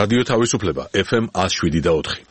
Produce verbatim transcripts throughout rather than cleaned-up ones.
რადიო თავისუფლება ეფ ემ one oh seven და four.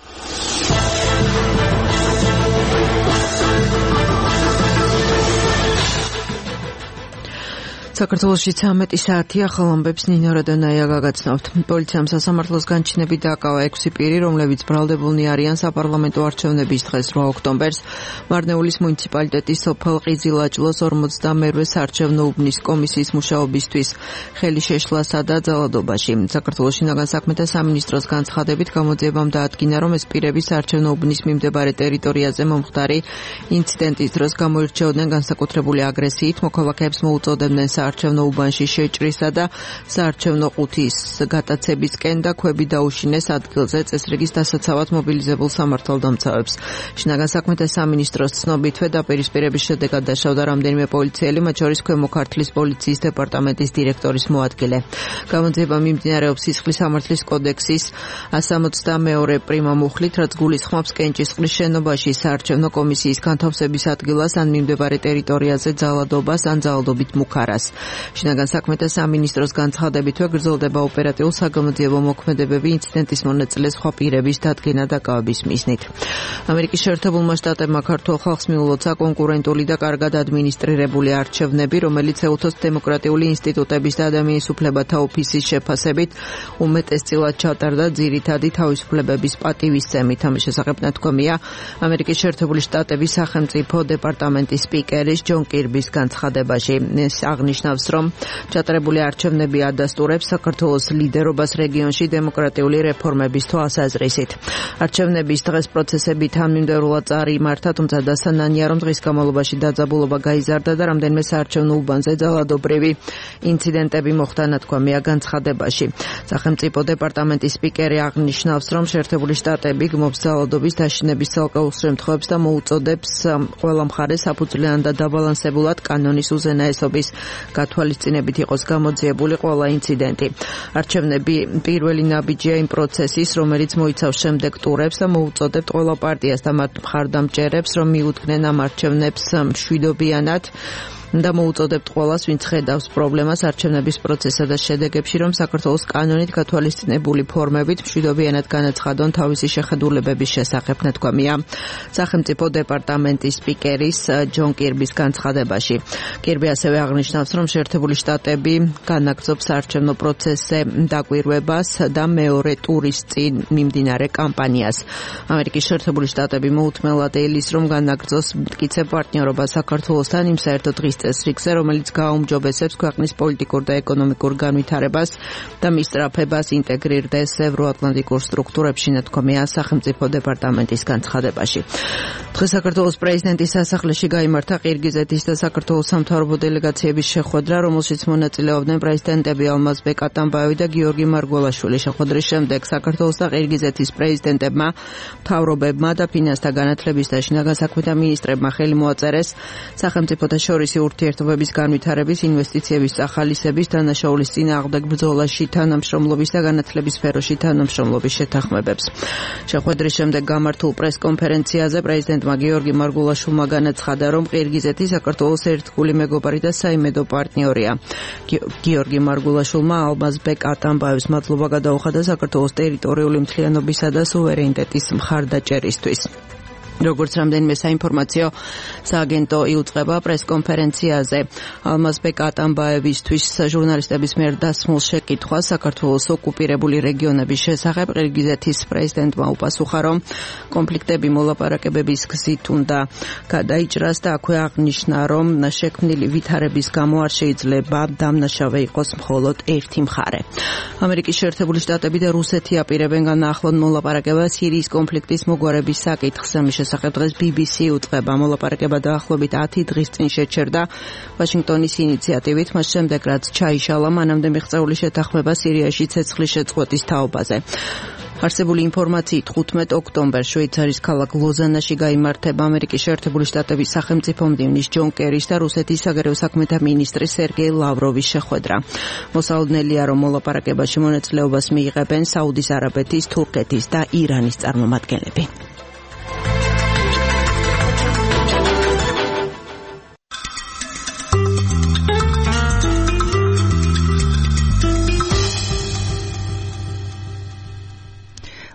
საქართველოში ცამეტი საათი ახალ ამბებს ნინო რადონაია გაგაცნობთ. პოლიციამ სასამართლოს განჩინებით დააკავა ექვსი პირი, რომლებიც ბრალდებულნი არიან საპარლამენტო არჩევნების დღეს რვა ოქტომბერს მარნეულის მუნიციპალიტეტის სოფელ ყიზილაჭლოს ორმოცდამერვე საარჩევნო უბნის კომისიის მუშაობისთვის ხელი შეშლასა და ძალადობაში. საქართველოს შინაგან საქმეთა სამინისტროს განცხადებით გამოძიებამ დაადგინა, რომ ეს პირები საარჩევნო უბნის მიმდებარე ტერიტორიაზე მომხდარი ინციდენტის დროს გამოირჩეოდნენ განსაკუთრებული აგრესიით, მოქალაქეებს მოუწოდებდნენ საარჩევნო უბანში შეჭრისა და საარჩევნო ყუთის გატაცებისკენ და ქვები დაუშინეს ადგილზე წესრიგის დასაცავად მობილიზებულ სამართალდამცავებს. შინაგან საქმეთა სამინისტროს ცნობითვე დაპირისპირების შედეგად დაშავდა რამდენიმე პოლიციელი, მათ შორის ქვემო ქართლის პოლიციის დეპარტამენტის დირექტორის მოადგილე. გამოძიება მიმდინარეობს სისხლის სამართლის კოდექსის one sixty-two პრიმა მუხლით, რაც გულისხმობს კენჭისყრის შენობაში საარჩევნო კომისიის განთავსების ადგილას ან მიმდებარე ტერიტორიაზე ძალადობას ან ძალადობით მუქარას. შინაგან საქმეთა სამინისტროს განცხადებითვე გრძელდება ოპერატიულ საგამოძიებო მოქმედებები ინციდენტის მონაწილე სხვა პირების დადგენა და კავების მიზნით. ამერიკის შეერთებულმა შტატებმა ქართულ ხალხს მიულოცა კონკურენტული და კარგად ადმინისტრირებული არჩევნები, რომელიც ეუთოს დემოკრატიული ინსტიტუტების და ადამიანის უფლებათა ოფისის შეფასებით უმეტესწილად ჩატარდა ძირითადი თავისუფლებების პატივისცემით. ამის შესახებ ნათქვამია ამერიკის შეერთებული შტატების სახელმწიფო დეპარტამენტის სპიკერის ჯონ კირბის განცხადებაში. ეს აღნიშნავს, რომ ჩატარებული არჩევნები ადასტურებს საქართველოს ლიდერობას რეგიონში დემოკრატიული რეფორმების თვალსაზრისით. არჩევნების დღეს პროცესები თანმიმდევრულად წარიმართა, თუმცა დასანანია, რომ დღის განმავლობაში დაძაბულობა გაიზარდა და რამდენიმე საარჩევნო უბანზე ძალადობრივი ინციდენტები მოხდა, ნათქვამია განცხადებაში. სახელმწიფო დეპარტამენტის სპიკერი აღნიშნავს, რომ შეერთებული შტატები გმობს ძალადობის დაშინების ცალკეულ შემთხვევებს და მოუწოდებს ყველა მხარეს საფუძვლიან და დაბალანსებულად კანონის უზენაესობის გათვალისწინებით იყოს გამოძიებული ყველა ინციდენტი. არჩევნები პირველი ნაბიჯია იმ პროცესის, რომელიც მოიცავს შემდეგ ტურებს და მოუწოდებთ ყველა პარტიას და მათ მხარდამჭერებს, რომ მიუდგნენ ამ არჩევნებს მშვიდობიანად და მოუწოდებთ ყველას, ვინც ხედავს პრობლემას არჩევნების პროცესსა და შედეგებში, რომ საქართველოს კანონით გათვალისწინებული ფორმებით მშვიდობიანად განაცხადონ თავისი შეხედულებების შესახებ, ნათქვამია სახელმწიფო დეპარტამენტის სპიკერის ჯონ კირბის განცხადებაში. კირბი ასევე აღნიშნავს, რომ შეერთებული შტატები განაგრძობს საარჩევნო პროცესზე დაკვირვებას და მეორე ტურის წინ მიმდინარე კამპანიას. ამერიკის შეერთებული შტატები მოუთმელად ელის, რომ განაგრძოს მტკიცე პარტნიორობა საქართველოსთან იმ საერთო დღის წესრიგზე, რომელიც გააუმჯობესებს ქვეყნის პოლიტიკურ და ეკონომიკურ განვითარებას და მისწრაფებას ინტეგრირდეს ევროატლანტიკურ სტრუქტურებში, ნათქვამია სახელმწიფო დეპარტამენტის განცხადებაში. დღეს საქართველოს პრეზიდენტის სასახლეში გაიმართა ყირგიზეთის და საქართველოს სამთავრობო დელეგაციების შეხვედრა, რომელშიც მონაწილეობდნენ პრეზიდენტები ალმაზბეკ ატამბაევი და გიორგი მარგველაშვილი. შეხვედრის შემდეგ საქართველოს და ყირგიზეთის პრეზიდენტებმა, მთავრობებმა და ფინანსთა განათლების და შინაგან საქმეთა მინისტრებმა ხელი მოაწერეს სახელმწიფოთა შორისი ურთიერთობების განვითარების, ინვესტიციების წახალისების, დანაშაულის წინააღმდეგ ბრძოლაში თანამშრომლობის და განათლების სფეროში თანამშრომლობის შეთანხმებებს. შეხვედრის შემდეგ გამართულ პრესკონფერენციაზე პრეზიდენტმა გიორგი მარგველაშვილმა განაცხადა, რომ ყირგიზეთი საქართველოს ერთგული მეგობარი და საიმედო პარტნიორია. გიორგი მარგველაშვილმა ალმაზბეკ ატამბაევს მადლობა გადაუხადა საქართველოს ტერიტორიული მთლიანობისა და სუვერენიტეტის მხარდაჭერისთვის. როგორც რამდენიმე საინფორმაციო სააგენტო იუწყება პრესკონფერენციაზე ალმაზბეკ ატამბაევისთვის ჟურნალისტების მიერ დასმულ შეკითხვას საქართველოს ოკუპირებული რეგიონების შესახებ ყირგიზეთის პრეზიდენტმა უპასუხა, რომ კონფლიქტები მოლაპარაკებების გზით უნდა გადაიჭრას და აქვე აღნიშნა, რომ შექმნილი ვითარების გამო არ შეიძლება დამნაშავე იყოს მხოლოდ ერთი მხარე. ამერიკის შეერთებული შტატები და რუსეთი აპირებენ განაახლონ მოლაპარაკებას სირიის კონფლიქტის მოგვარების საკითხზე. შესახებ დღეს ბი ბი სი უწყება. მოლაპარაკება დაახლოებით ათი დღის წინ შეჩერდა ვაშინგტონის ინიციატივით, მას შემდეგ რაც ჩაიშალა მანამდე მიღწეული შეთანხმება სირიაში ცეცხლის შეწყვეტის თაობაზე. არსებული ინფორმაციით ხუთმეტ ოქტომბერს შვეიცარიის ქალაქ ლოზანაში გაიმართება ამერიკის შეერთებული შტატების სახელმწიფო მდივნის ჯონ კერის და რუსეთის საგარეო საქმეთა მინისტრის სერგეი ლავროვის შეხვედრა. მოსალოდნელია, რომ მოლაპარაკებაში მონაწილეობას მიიღებენ საუდის არაბეთის, თურქეთის და ირანის წარმომადგენლები.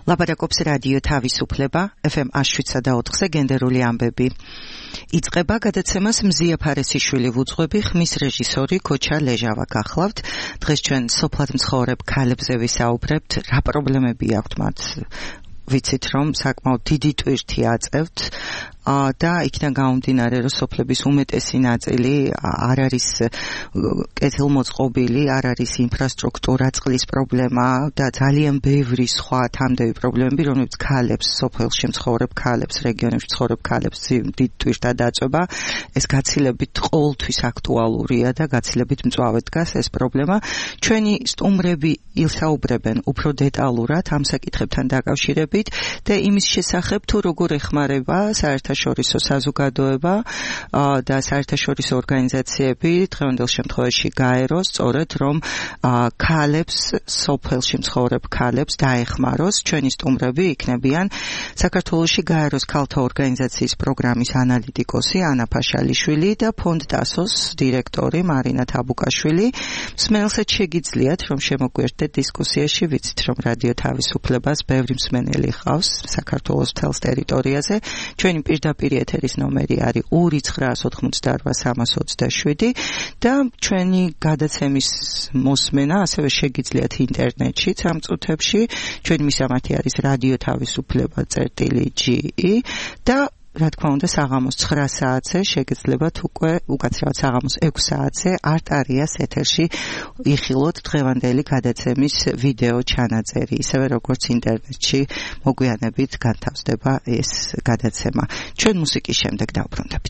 ლაპარაკობს რადიო თავისუფლება ეფ ემ one oh seven point four-ზე გენდერული ამბები. იწყება გადაცემას მზია ფარესიშვილი ვუძღვები, ხმის რეჟისორი ქოჩა ლეჟავა გახლავთ. დღეს ჩვენ სოფლად მცხოვრებ ქალებზე ვისაუბრებთ, რა პრობლემები აქვთ მათ. ვიცით რომ საკმაოდ დიდი ტვირთი აწევთ და იქიდან გამომდინარე რომ სოფლების უმეტესი ნაწილი არ არის კეთილმოწყობილი, არ არის ინფრასტრუქტურა, წყლის პრობლემა და ძალიან ბევრი სხვა თამდევი პრობლემები, რომლებიც ქალებს, სოფელში მცხოვრებ ქალებს, რეგიონებში მცხოვრებ ქალებს დიდ ტვირთად აწვება. ეს გაცილებით ყოველთვის აქტუალურია და გაცილებით მწვავედ დგას ეს პრობლემა. ჩვენი სტუმრები ისაუბრებენ უფრო დეტალურად ამ საკითხებთან დაკავშირებით და იმის შესახებ თუ როგორ ეხმარება საერთაშორისო საზოგადოება და საერთაშორისო ორგანიზაციები დღევანდელ შემთხვევაში გაეროს სწორედ რომ ქალებს, სოფელში მცხოვრებ ქალებს დაეხმაროს. ჩვენი სტუმრები იქნებიან საქართველოში გაეროს ქალთა ორგანიზაციის პროგრამის ანალიტიკოსი ანა ფაშალიშვილი და ფონდ დასოს დირექტორი მარინა თაბუკაშვილი. მსმენელსაც შეგიძლიათ რომ შემოგვიერთდეთ დისკუსიაში, ვიცით რომ რადიო თავისუფლებას ბევრი მსმენელი ხავს საქართველოს მთელს ტერიტორიაზე. ჩვენი პირდაპირ ეთერის ნომერი არის ორი ცხრა ოთხმოცდაოთხ სამას ოცდაშვიდი და ჩვენი გადაცემის მოსმენა ასევე შეგიძლიათ ინტერნეტშიც ამ წუთებში. ჩვენი მისამართი არის რადიო თავისუფლება წერტილი ჯი ი და რა თქმა უნდა საღამოს ცხრა საათზე შეგეძლებათ უკვე უკაცრავად საღამოს ექვს საათზე არტარიას ეთერში იხილოთ დღევანდელი გადაცემის ვიდეო ჩანაწერი, ისევე როგორც ინტერნეტში მოგვიანებით განთავსდება ეს გადაცემა. ჩვენ მუსიკის შემდეგ დავბრუნდებით.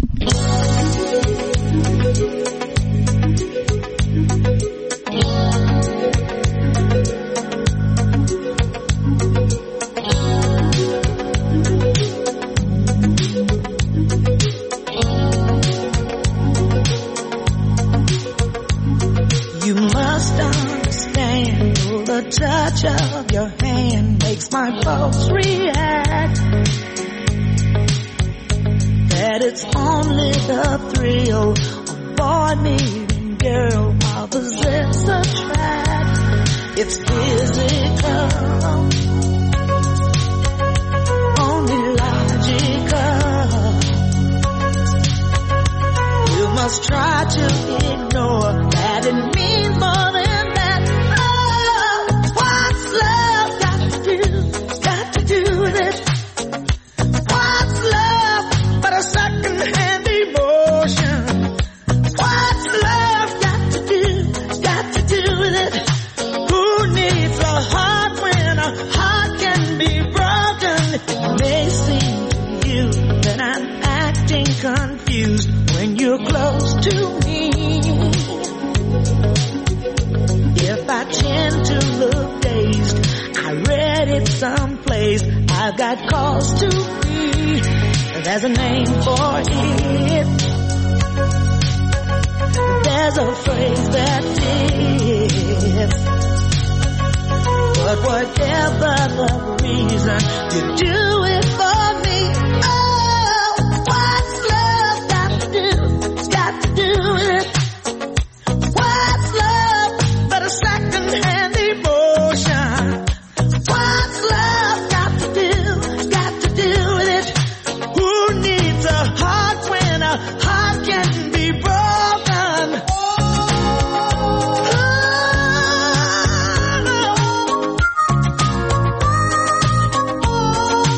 You must understand, the touch of your hand makes my pulse react. That it's only the thrill of boy meeting girl, opposites attract. It's physical, only logical. You must try to ignore that it means more than that. Oh, what's love got to do? Got to do with it. What's love but a second-hand emotion? What's love got to do? Got to do with it. Who needs a heart when a heart can be broken? It may seem to you that I'm acting confused when you're close to me. If I tend to look dazed, I read it someplace. I've got cause to be. There's a name for it. There's a phrase that fits. But whatever the reason, you do it for me. Oh, what's love got to do? Got to do with it. What's love but a second-hand emotion? What's love got to do? Got to do with it. Who needs a heart when a heart can be broken? Oh,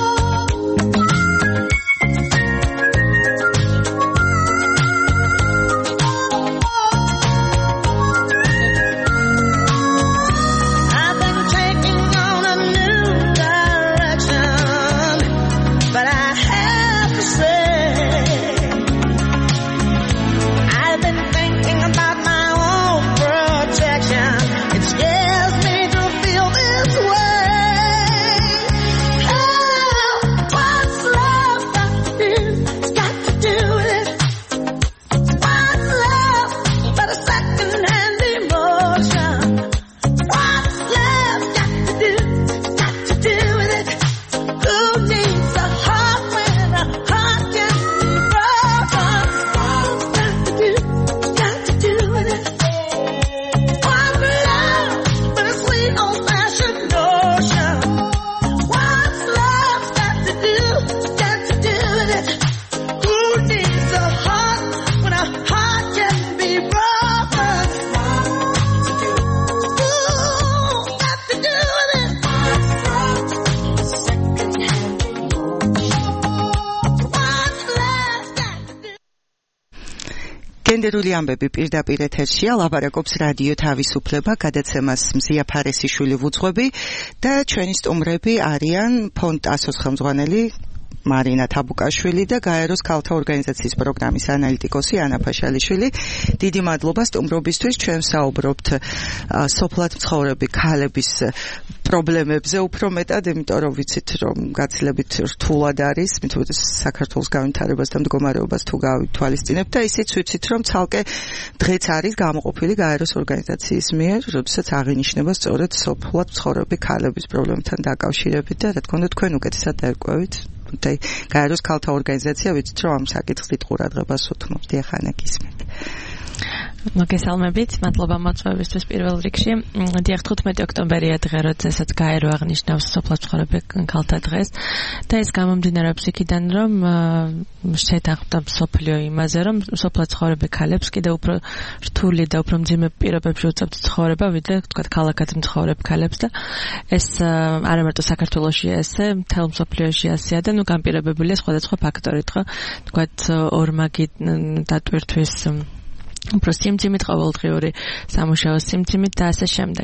გენდერული ამბები პირდაპირ ეთერშია, ლაპარაკობს რადიო თავისუფლება, გადაცემას მზია ფარესიშვილი ვუძღვები და ჩვენი სტუმრები არიან ფონდ ასოს ხელმძღვანელი მარინა თაბუკაშვილი და გაეროს ქალთა ორგანიზაციის პროგრამის ანალიტიკოსი ანა ფაშალიშვილი. დიდი მადლობა სტუმრობისთვის. ჩვენ საუბრობთ სოფლად მცხოვრები ქალების პრობლემებზე უფრო მეტად, იმიტომ რომ ვიცით რომ გაცილებით რთულად არის, მithumეტეს საქართველოს განვითარებას და მდგომარეობას თუ გავითვალისწინებთ და ისიც ვიცით რომ ცალკე დღეც არის გამოყოფილი გაეროს ორგანიზაციის მიერ, როდესაც აღინიშნება სწორედ სოფლად მცხოვრები ქალების პრობლემთან დაკავშირებით და რა თქმა უნდა თქვენ უკეთესად დაერკვევით. და გაეროს ქალთა ორგანიზაცია ვიცით რომ ამ საკითხს დიდ ყურადღებას უთმობს. დიახანა გისმენთ. მოგესალმებით, მადლობა მოწვევისთვის პირველ რიგში. დიახ, თხუთმეტი ოქტომბერია დღე, როდესაც გაერო აღნიშნავს სოფლად მცხოვრებ ქალთა დღეს და ეს გამომდინარეობს იქიდან, რომ შეთანხმდა მსოფლიო იმაზე, რომ სოფლად მცხოვრებ ქალებს კიდევ უფრო რთული და უფრო მძიმე პირობებში უწევთ ცხოვრება, ვიდრე თქვათ ქალაქად მცხოვრებ ქალებს და ეს არა მარტო საქართველოში ესე, მთელ მსოფლიოში ასეა და ნუ განპირობებულია სხვადასხვა ფაქტორით, ხო? თქვათ ორმაგი დატვირთვის უფრო სიმძიმით, ყოველდღიური სამუშაო სიმძიმით და ასე შემდეგ.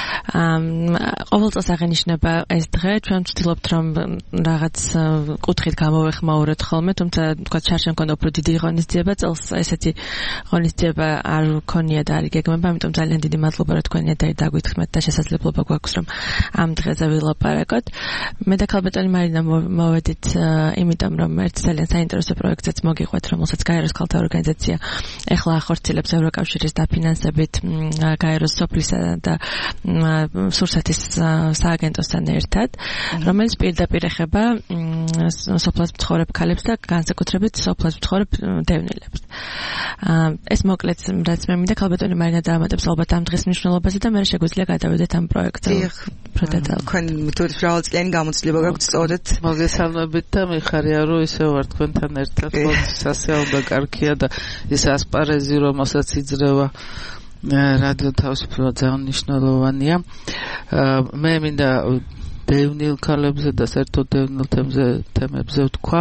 ყოველ წელს აღინიშნება ეს დღე, ჩვენ ვცდილობთ რომ რაღაც კუთხით გამოვეხმაუროთ ხოლმე, თუმცა თქვა შარშან მქონდა უფრო დიდი ღონისძიება, წელს ესეთი ღონისძიება არ ქონია და არ იგეგმება, ამიტომ ძალიან დიდი მადლობა რომ თქვენი და დაგვითხრმეთ და შესაძლებლობა გვაქვს რომ ამ დღეზე ვილაპარაკოთ. მე და ქალბატონი მარინა მოვედით იმიტომ რომ ერთი ძალიან საინტერესო პროექტზეც მოგიყვეთ, რომელსაც გაეროს ქალთა ორგანიზაცია ეხლა ახორციელებს ევროკავშირის დაფინანსებით გაეროს სოფლისა და სურსათის სააგენტოსთან ერთად, რომელიც პირდაპირ ეხება სოფლად მცხოვრებ ქალებს და განსაკუთრებით სოფლად მცხოვრებ დევნილებს. ეს მოკლედ რაც მე მინდა ქალბატონი მარინა დაამატებს ალბათ ამ დღის მნიშვნელობაზე და მე შეგვიძლია გადავიდეთ ამ პროექტზე. პროდეტალ. თქვენ თვითონ მრავალწლიანი გამოცდილება გაქვთ სწორედ. მოგესალმებით და მიხარია რომ ისე ვარ თქვენთან ერთად, სასიაო და კარგია და ეს ასპარეზი რომელსაც იძრევა რადიო თავისუფლება ძალიან მნიშვნელოვანია. მე მინდა დევნილ ქალებზე და საერთოდ დევნილ თემებზე ვთქვა.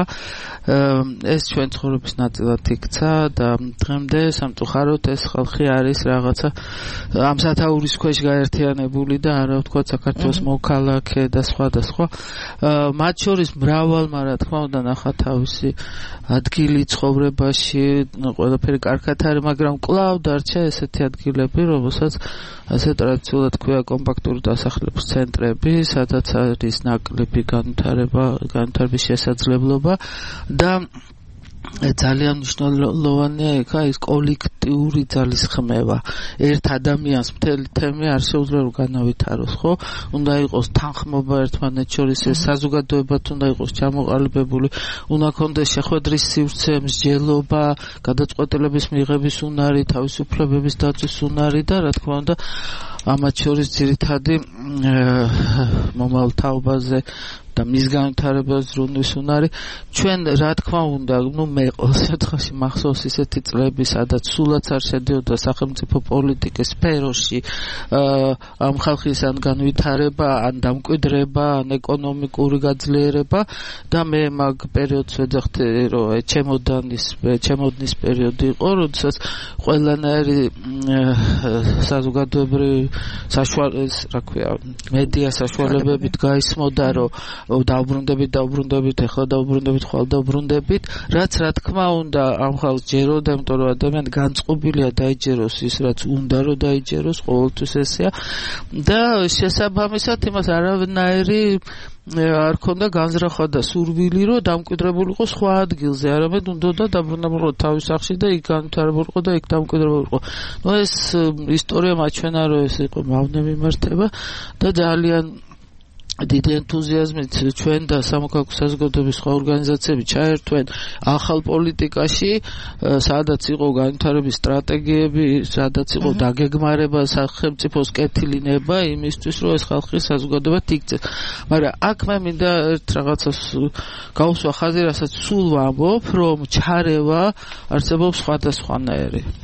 ეს ჩვენ ცხოვრების ნაწილად იქცა და დღემდე სამწუხაროდ ეს ხალხი არის რაღაცა ამ სათაურის ქვეშ გაერთიანებული და არა ვთქვა საქართველოს მოქალაქე და სხვა და სხვა. მათ შორის მრავალმა რა თქმა უნდა ნახა თავისი ადგილი ცხოვრებაში, ყველაფერი კარგად არის, მაგრამ კვლავ დარჩა ესეთი ადგილები, რომელსაც ასე ტრადიციულად ქვია კომპაქტური დასახლების ცენტრები, სადაც არის ნაკლები განვითარება, განვითარების შესაძლებლობა და ძალიან მნიშვნელოვანია იქა ის კოლექტიური ძალისხმევა. ერთ ადამიანს მთელი თემი არ შეუძლია რომ განავითაროს, ხო? უნდა იყოს თანხმობა ერთმანეთს შორის, ეს საზოგადოებად უნდა იყოს ჩამოყალიბებული, უნდა ქონდეს შეხვედრის სივრცე, მსჯელობა, გადაწყვეტილების მიღების უნარი, თავისუფლებების დაცვის უნარი და რა თქმა უნდა ამათ შორის ძირითადი მომავალ თაობაზე და მის განვითარებას ზრუნვის უნარი. ჩვენ რა თქმა უნდა, ნუ მე ყოველ შემთხვევაში მახსოვს ისეთი წლები, სადაც სულაც არ შედიოდა სახელმწიფო პოლიტიკის სფეროში ამ ხალხის ან განვითარება, ან დამკვიდრება, ან ეკონომიკური გაძლიერება და მე მაგ პერიოდს ვეძახდი, რომ ჩემოდანის ჩემოდნის პერიოდი იყო, როდესაც ყველანაირი საზოგადოებრივი საშუალების, რა ქვია, მედია საშუალებებით გაისმოდა, რომ დაუბრუნდებით, დაუბრუნდებით, ეხლა დაუბრუნდებით, ხვალ დაუბრუნდებით, რაც რა თქმა უნდა ამ ხალხს ჯეროდა, იმიტომ რომ ადამიანი განწყობილია დაიჯეროს ის, რაც უნდა რომ დაიჯეროს, ყოველთვის ესეა და შესაბამისად იმას არავნაირი არ ქონდა განზრახვა და სურვილი რომ დამკვიდრებულიყო სხვა ადგილზე, არამედ უნდა დაბრუნებულიყო თავის სახლში და იქ განვითარებულიყო და იქ დამკვიდრებულიყო. ნუ ეს ისტორია მაჩვენა რომ ეს იყო მავნე მიმართება და ძალიან დიდი ენთუზიაზმით ჩვენ და სამოქალაქო საზოგადოების სხვა ორგანიზაციები ჩაერთვენ ახალ პოლიტიკაში, სადაც იყო განვითარების სტრატეგიები, სადაც იყო დაგეგმარება სახელმწიფოს კეთილინება იმისთვის, რომ ეს ხალხი საზოგადოება იქცეს. მაგრამ აქ მე მინდა ერთ რაღაცას გავუსვა ხაზი, რასაც სულ ვამბობ, რომ ჩარევა არსებობს სხვადასხვანაირი.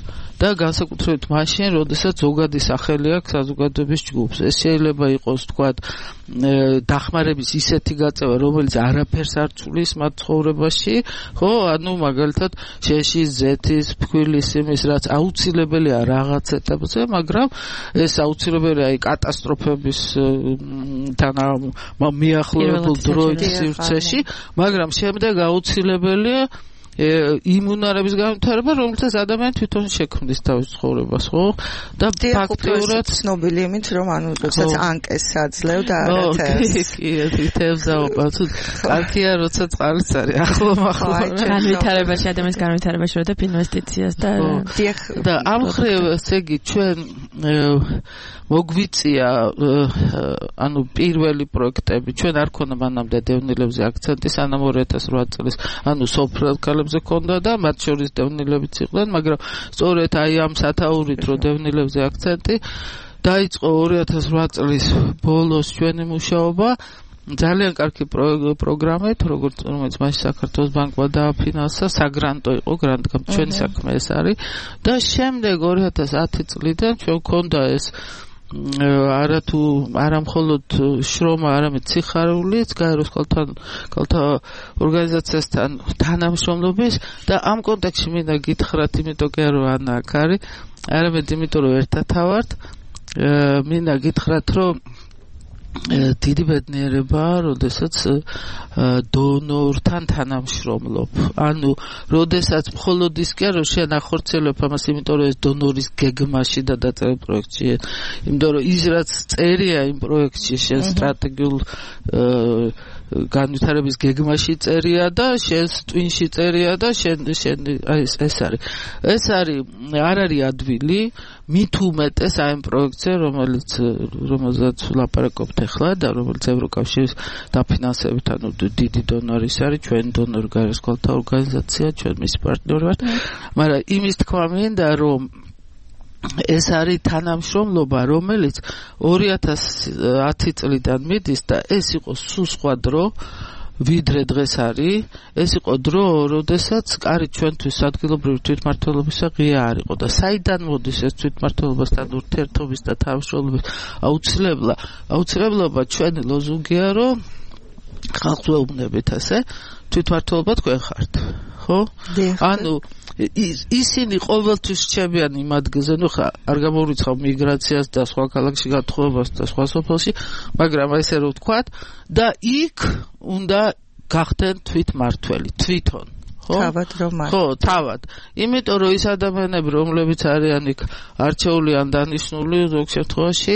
და განსაკუთრებით მაშინ, როდესაც ზოგადი სახელი აქვს საზოგადოების ჯგუფს. ეს შეიძლება იყოს, თქვათ, დახმარების ისეთი გაწევა, რომელიც არაფერს არ ცვლის მათ ცხოვრებაში, ხო, ანუ მაგალითად შეშის, ზეთის, ფქვილის იმის, რაც აუცილებელია რაღაც ეტაპზე, მაგრამ ეს აუცილებელია აი კატასტროფების თან მიახლოებულ დროის სივრცეში, მაგრამ შემდეგ აუცილებელია იმუნარების განვითარება, რომელსაც ადამიანი თვითონ შექმნის თავის ცხოვრებას, ხო? და ფაქტიურად ცნობილი იმით, რომ ანუ როდესაც ანკეს აძლევ და არათებს. კი, კი, თევზაობა, თუ კარგია, როცა წყალიც არის, ახლო მახლო. განვითარებაში, ადამიანის განვითარებაში როდებ ინვესტიციას და და ამ ხრივ, ესე იგი, ჩვენ მოგვიწია ანუ პირველი პროექტები, ჩვენ არ ქონდა მანამდე დევნილებზე აქცენტი, სანამ ორი ათას ოთხ წელს, ანუ სოფლელ ქალებზე ქონდა და მათ შორის დევნილებიც იყვნენ, მაგრამ სწორედ აი ამ სათაურით რო დევნილებზე აქცენტი დაიწყო ორი ათას ოთხ წლის ბოლოს ჩვენი მუშაობა ძალიან კარგი პროგრამით, როგორც რომელიც მაშინ საქართველოს ბანკმა დააფინანსა, საგრანტო იყო, გრანტი ჩვენი საქმე ეს არის და შემდეგ ორი ათას ათი წლიდან ჩვენ ქონდა ეს არა თუ არა მხოლოდ შრომა, არამედ სიხარულიც გაეროს კალთა ორგანიზაციასთან თანამშრომლობის და ამ კონტექსტში მინდა გითხრათ, იმიტომ კი რომ ანა აქ არის, არამედ იმიტომ რომ ერთად ვართ, მინდა გითხრათ, რომ დიდი ბედნიერება, როდესაც დონორთან თანამშრომლობ. ანუ, როდესაც მხოლოდ ის კი არა, რომ შენ ახორციელებ ამას, იმიტომ რომ ეს დონორის გეგმაში და დაწერილ პროექტში, იმიტომ რომ ის რაც წერია იმ პროექტში, შენ სტრატეგიულ განვითარების გეგმაში წერია და შენს ტვინში წერია და შენ შენ ეს ეს არის. ეს არის არ არის ადვილი, მით უმეტეს აი ამ პროექტზე, რომელიც რომელზეც ლაპარაკობთ ახლა და რომელიც ევროკავშირის დაფინანსებით, ანუ დიდი დონორის არის, ჩვენ დონორი გაეროს კალთა ორგანიზაცია, ჩვენ მის პარტნიორი ვართ, მაგრამ იმის თქვა მინდა, რომ ეს არის თანამშრომლობა, რომელიც ორი ათას ათი წლიდან მიდის და ეს იყო სულ სხვა დრო, ვიდრე დღეს არის. ეს იყო დრო, როდესაც კარი ჩვენთვის ადგილობრივი თვითმმართველობისა ღია არ იყო და საიდან მოდის ეს თვითმმართველობასთან ურთიერთობის და თანამშრომლობის აუცილებლობა? აუცილებლობა ჩვენი ლოზუნგია, რომ ხალხს ვეუბნებით ასე, თვითმმართველობა თქვენ ხართ. ხო? ანუ ისინი ყოველთვის რჩებიან იმ ადგილზე, ნუ ხა არ გამოვიწყავ მიგრაციას და სხვა ქალაქში გათხოვებას და სხვა სოფელში, მაგრამ ესე რომ ვთქვათ და იქ უნდა გახდნენ თვითმმართველი, თვითონ. ხო? თავად რომ არ. ხო, თავად. იმიტომ რომ ის ადამიანები, რომლებიც არიან იქ არჩეული ან დანიშნული ზოგ შემთხვევაში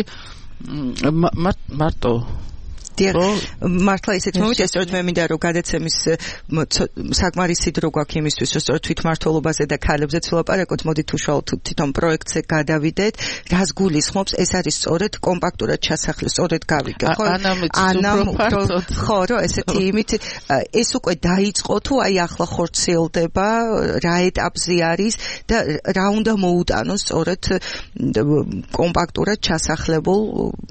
მარტო მართლა ისეთ მომენტია, სწორედ მე მინდა რომ გადაცემის საკმარისი დრო გვაქვს იმისთვის, რომ სწორედ თვითმმართველობაზე და ქალებზეც ვლაპარაკოთ, მოდით უშუალოდ თვითონ პროექტზე გადავიდეთ, რას გულისხმობს, ეს არის სწორედ კომპაქტურად ჩასახლე, სწორედ გავიგე, ხო? ანამ ხო, რომ ესეთი იმით ეს უკვე დაიწყო თუ აი ახლა ხორციელდება, რა ეტაპზე არის და რა უნდა მოუტანოს სწორედ კომპაქტურად ჩასახლებულ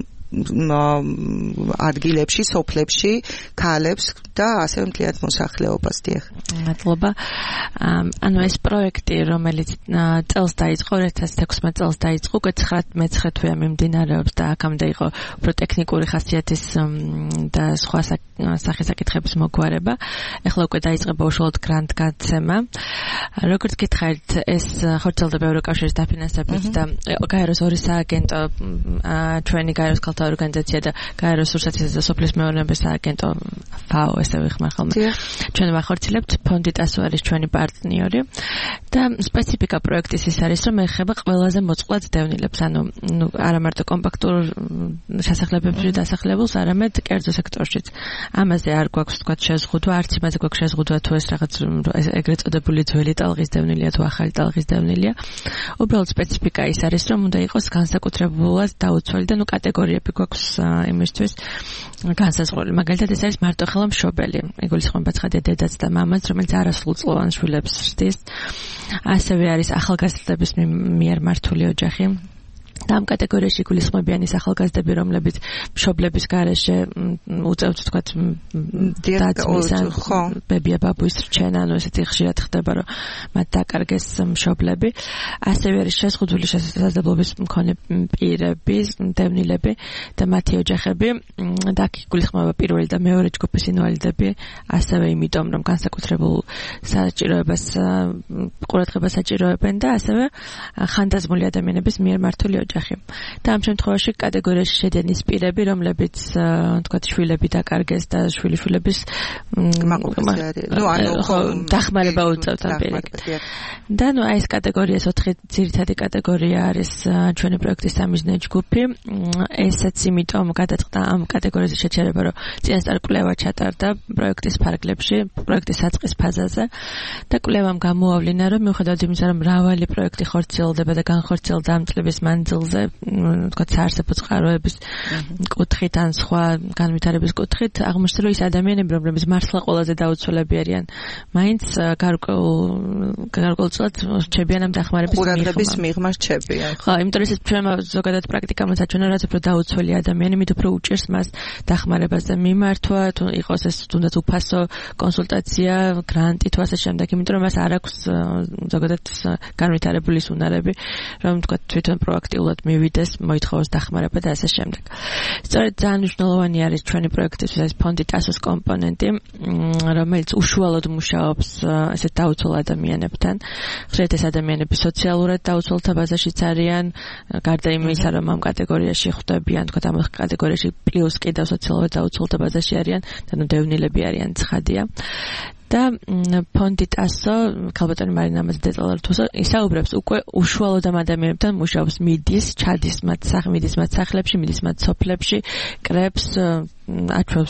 ადგილებში, სოფლებში, ქალებს და ასევე მთლიანად მოსახლეობას. დიახ. მადლობა. ანუ ეს პროექტი, რომელიც წელს დაიწყო, ორი ათას ექვსმეტ წელს დაიწყო, უკვე მეცხრე თვეა მიმდინარეობს და აქამდე იყო უფრო ტექნიკური ხასიათის და სხვა სახის საკითხების მოგვარება. ეხლა უკვე დაიწყება უშუალოდ გრანტ გაცემა. როგორც გითხარით, ეს ხორციელდება ევროკავშირის დაფინანსებით და გაეროს ორი სააგენტო, ჩვენი გაეროს კალთა ორგანიზაცია და გაეროს რუსეთის და სოფლის მეურნეობის სააგენტო ფაო ესე ვიხმარ ხოლმე. ჩვენ ვახორციელებთ, ფონდი ტასო არის ჩვენი პარტნიორი და სპეციფიკა პროექტის ის არის, რომ ეხება ყველაზე მოწყვლად დევნილებს, ანუ ნუ არა მარტო კომპაქტურ შესახლებებში დასახლებულს, არამედ კერძო სექტორშიც. ამაზე არ გვაქვს თქვა შეზღუდვა, არც იმაზე გვაქვს შეზღუდვა თუ ეს რაღაც ეგრეთ წოდებული ძველი ტალღის დევნილია თუ ახალი ტალღის დევნილია. უბრალოდ სპეციფიკა ის არის, რომ უნდა იყოს განსაკუთრებულად დაუცველი და ნუ კატეგორიები გვაქვს იმისთვის განსაზღვრული. მაგალითად ეს არის მარტოხელა მშობელი. იგულისხმება ცხადია დედაც და მამაც, რომელიც არასრულწლოვან შვილებს ზრდის. ასევე არის ახალგაზრდების მიერ მართული ოჯახი. და ამ კატეგორიაში გულისხმობიანი ახალგაზრდები, რომლებიც მშობლების გარეშე უწევთ თქვათ დაცვის ან ბებია ბაბუის რჩენა, ანუ ესეთი ხშირად ხდება, რომ მათ დაკარგეს მშობლები. ასევე არის შეზღუდული შესაძლებლობის მქონე პირები, დევნილები და მათი ოჯახები და აქ გულისხმობა პირველი და მეორე ჯგუფის ინვალიდები, ასევე იმიტომ, რომ განსაკუთრებულ საჭიროებას ყურადღებას საჭიროებენ და ასევე ხანდაზმული ადამიანების მიერ მართული ოჯახი. და ამ შემთხვევაში კატეგორიაში შედიან ის პირები, რომლებიც თქვათ შვილები დაკარგეს და შვილიშვილების დახმარება უწევთ ამ პირიქით. და ნუ აი ეს კატეგორიას ოთხი ძირითადი კატეგორია არის ჩვენი პროექტის სამიზნე ჯგუფი. ესეც იმიტომ გადაწყდა ამ კატეგორიაზე შეჩერება, რომ წინასწარ კვლევა ჩატარდა პროექტის ფარგლებში, პროექტის საწყის ფაზაზე და კვლევამ გამოავლინა, რომ მიუხედავად იმისა, რომ მრავალი პროექტი ხორციელდება და განხორციელდა ამ წლების მანძილზე, თქვათ საარსებო წყაროების კუთხით ან სხვა განვითარების კუთხით, აღმოჩნდა, რომ ის ადამიანები, რომლებიც მართლა ყველაზე დაუცველები არიან, მაინც გარკვეულწილად რჩებიან ამ დახმარების ყურადღების მიღმა რჩებიან. ხო, იმიტომ რომ ეს ჩვენმა ზოგადად პრაქტიკამ საჩვენო, რაც უფრო დაუცველი ადამიანი, მით უფრო უჭერს მას დახმარებას და მიმართვა, თუ იყოს ეს თუნდაც უფასო კონსულტაცია, გრანტი თუ ასე შემდეგ, იმიტომ რომ მას არ აქვს ზოგადად განვითარებული უნარები, რომ თქვა თვითონ პროაქტიულად მივიდეს, მოითხოვოს დახმარება და ასე შემდეგ. სწორედ ძალიან მნიშვნელოვანი არის ჩვენი პროექტისთვის ეს ფონდი ტასოს კომპონენტი, რომელიც უშუალოდ მუშაობს ესეთ დაუცველ ადამიანებთან. ხშირად ეს ადამიანები სოციალურად დაუცველთა ბაზაშიც არიან, გარდა იმისა, რომ ამ კატეგორიაში ხვდებიან, თქვა ამ კატეგორიაში პლუს კიდევ სოციალურად დაუცველთა ბაზაში არიან, და ნუ დევნილები არიან, ცხადია. და ფონდი ტასო, ქალბატონი მარინა ამაზე დეტალურად ისაუბრებს, უკვე უშუალოდ ამ ადამიანებთან მუშაობს, მიდის, ჩადის მათ მიდის მათ სახლებში, მიდის მათ სოფლებში, კრებს, აჩვევს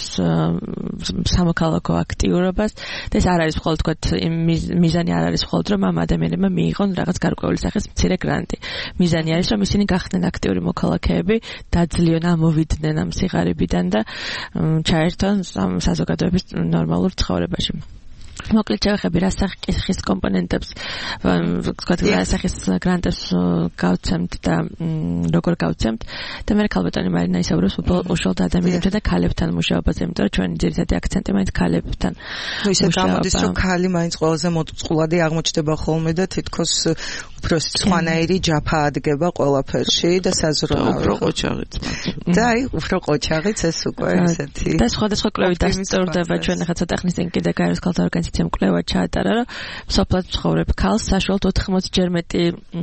სამოქალაქო აქტიურობას და ეს არ არის მხოლოდ თქვათ მიზანი არ არის მხოლოდ რომ ამ ადამიანებმა მიიღონ რაღაც გარკვეული სახის მცირე გრანტი. მიზანი არის რომ ისინი გახდნენ აქტიური მოქალაქეები, დაძლიონ ამოვიდნენ ამ სიღარიბიდან და ჩაერთონ საზოგადოების ნორმალურ ცხოვრებაში. მოკლედ შევეხები რა სახის კომპონენტებს, ვთქვათ, რა სახის გრანტებს გავცემთ და როგორ გავცემთ და მე ქალბატონი მარინა ისაუბრებს უშუალოდ ადამიანებთან და ქალებთან მუშაობაზე, იმიტომ რომ ჩვენი ძირითადი აქცენტი მაინც ქალებთან. ნუ ისე გამოდის, რომ ქალი მაინც ყველაზე მოწყვლადი აღმოჩნდება ხოლმე და თითქოს უფრო სხვანაირი ჯაფა ადგება ყველაფერში და საზრუნავი. უფრო ყოჩაღიც. და აი, უფრო ყოჩაღიც ეს უკვე ესეთი. და სხვადასხვა კვლევით დასტურდება, ჩვენ ახლა ცოტა ხნის წინ კიდე გაეროს ქალთა ორგანიზაციამ კვლევა ჩაატარა, რომ სოფლად ცხოვრებ ქალს საშუალოდ ოთხმოცჯერ მეტი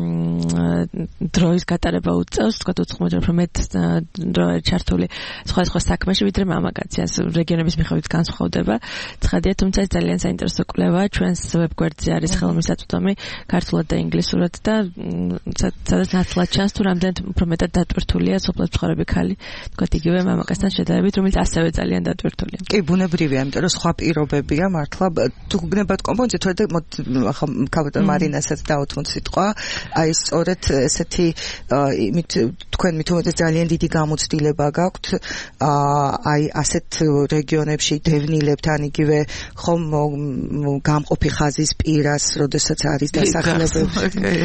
დროის გატარება უწევს, თქვა ოთხმოცჯერ უფრო მეტ დრო ჩართული სხვადასხვა საქმეში, ვიდრე მამაკაცი. რეგიონების მიხედვით განსხვავდება. ცხადია, თუმცა ეს ძალიან საინტერესო კვლევაა. ჩვენს ვებგვერდზე არის ხელმისაწვდომი ქართულად და ინგლისურად და სადაც ნათლად ჩანს თუ რამდენად უფრო მეტად დატვირთულია სოფლად ცხოვრები ქალი, თქვა იგივე მამაკაცთან შედარებით, რომელიც ასევე ძალიან დატვირთულია. კი, ბუნებრივია, იმიტომ რომ სხვა პირობებია მართლა თუ გნებათ კომპონენტი, თუ ახლა ქალბატონ მარინასაც დაუთმოთ სიტყვა, აი სწორედ ესეთი იმით თქვენ მithumetes ძალიან დიდი გამოცდილება გაქვთ აი ასეთ რეგიონებში დევნილებთან იგივე ხომ გამყოფი ხაზის პირას, როდესაც არის დასახლებები.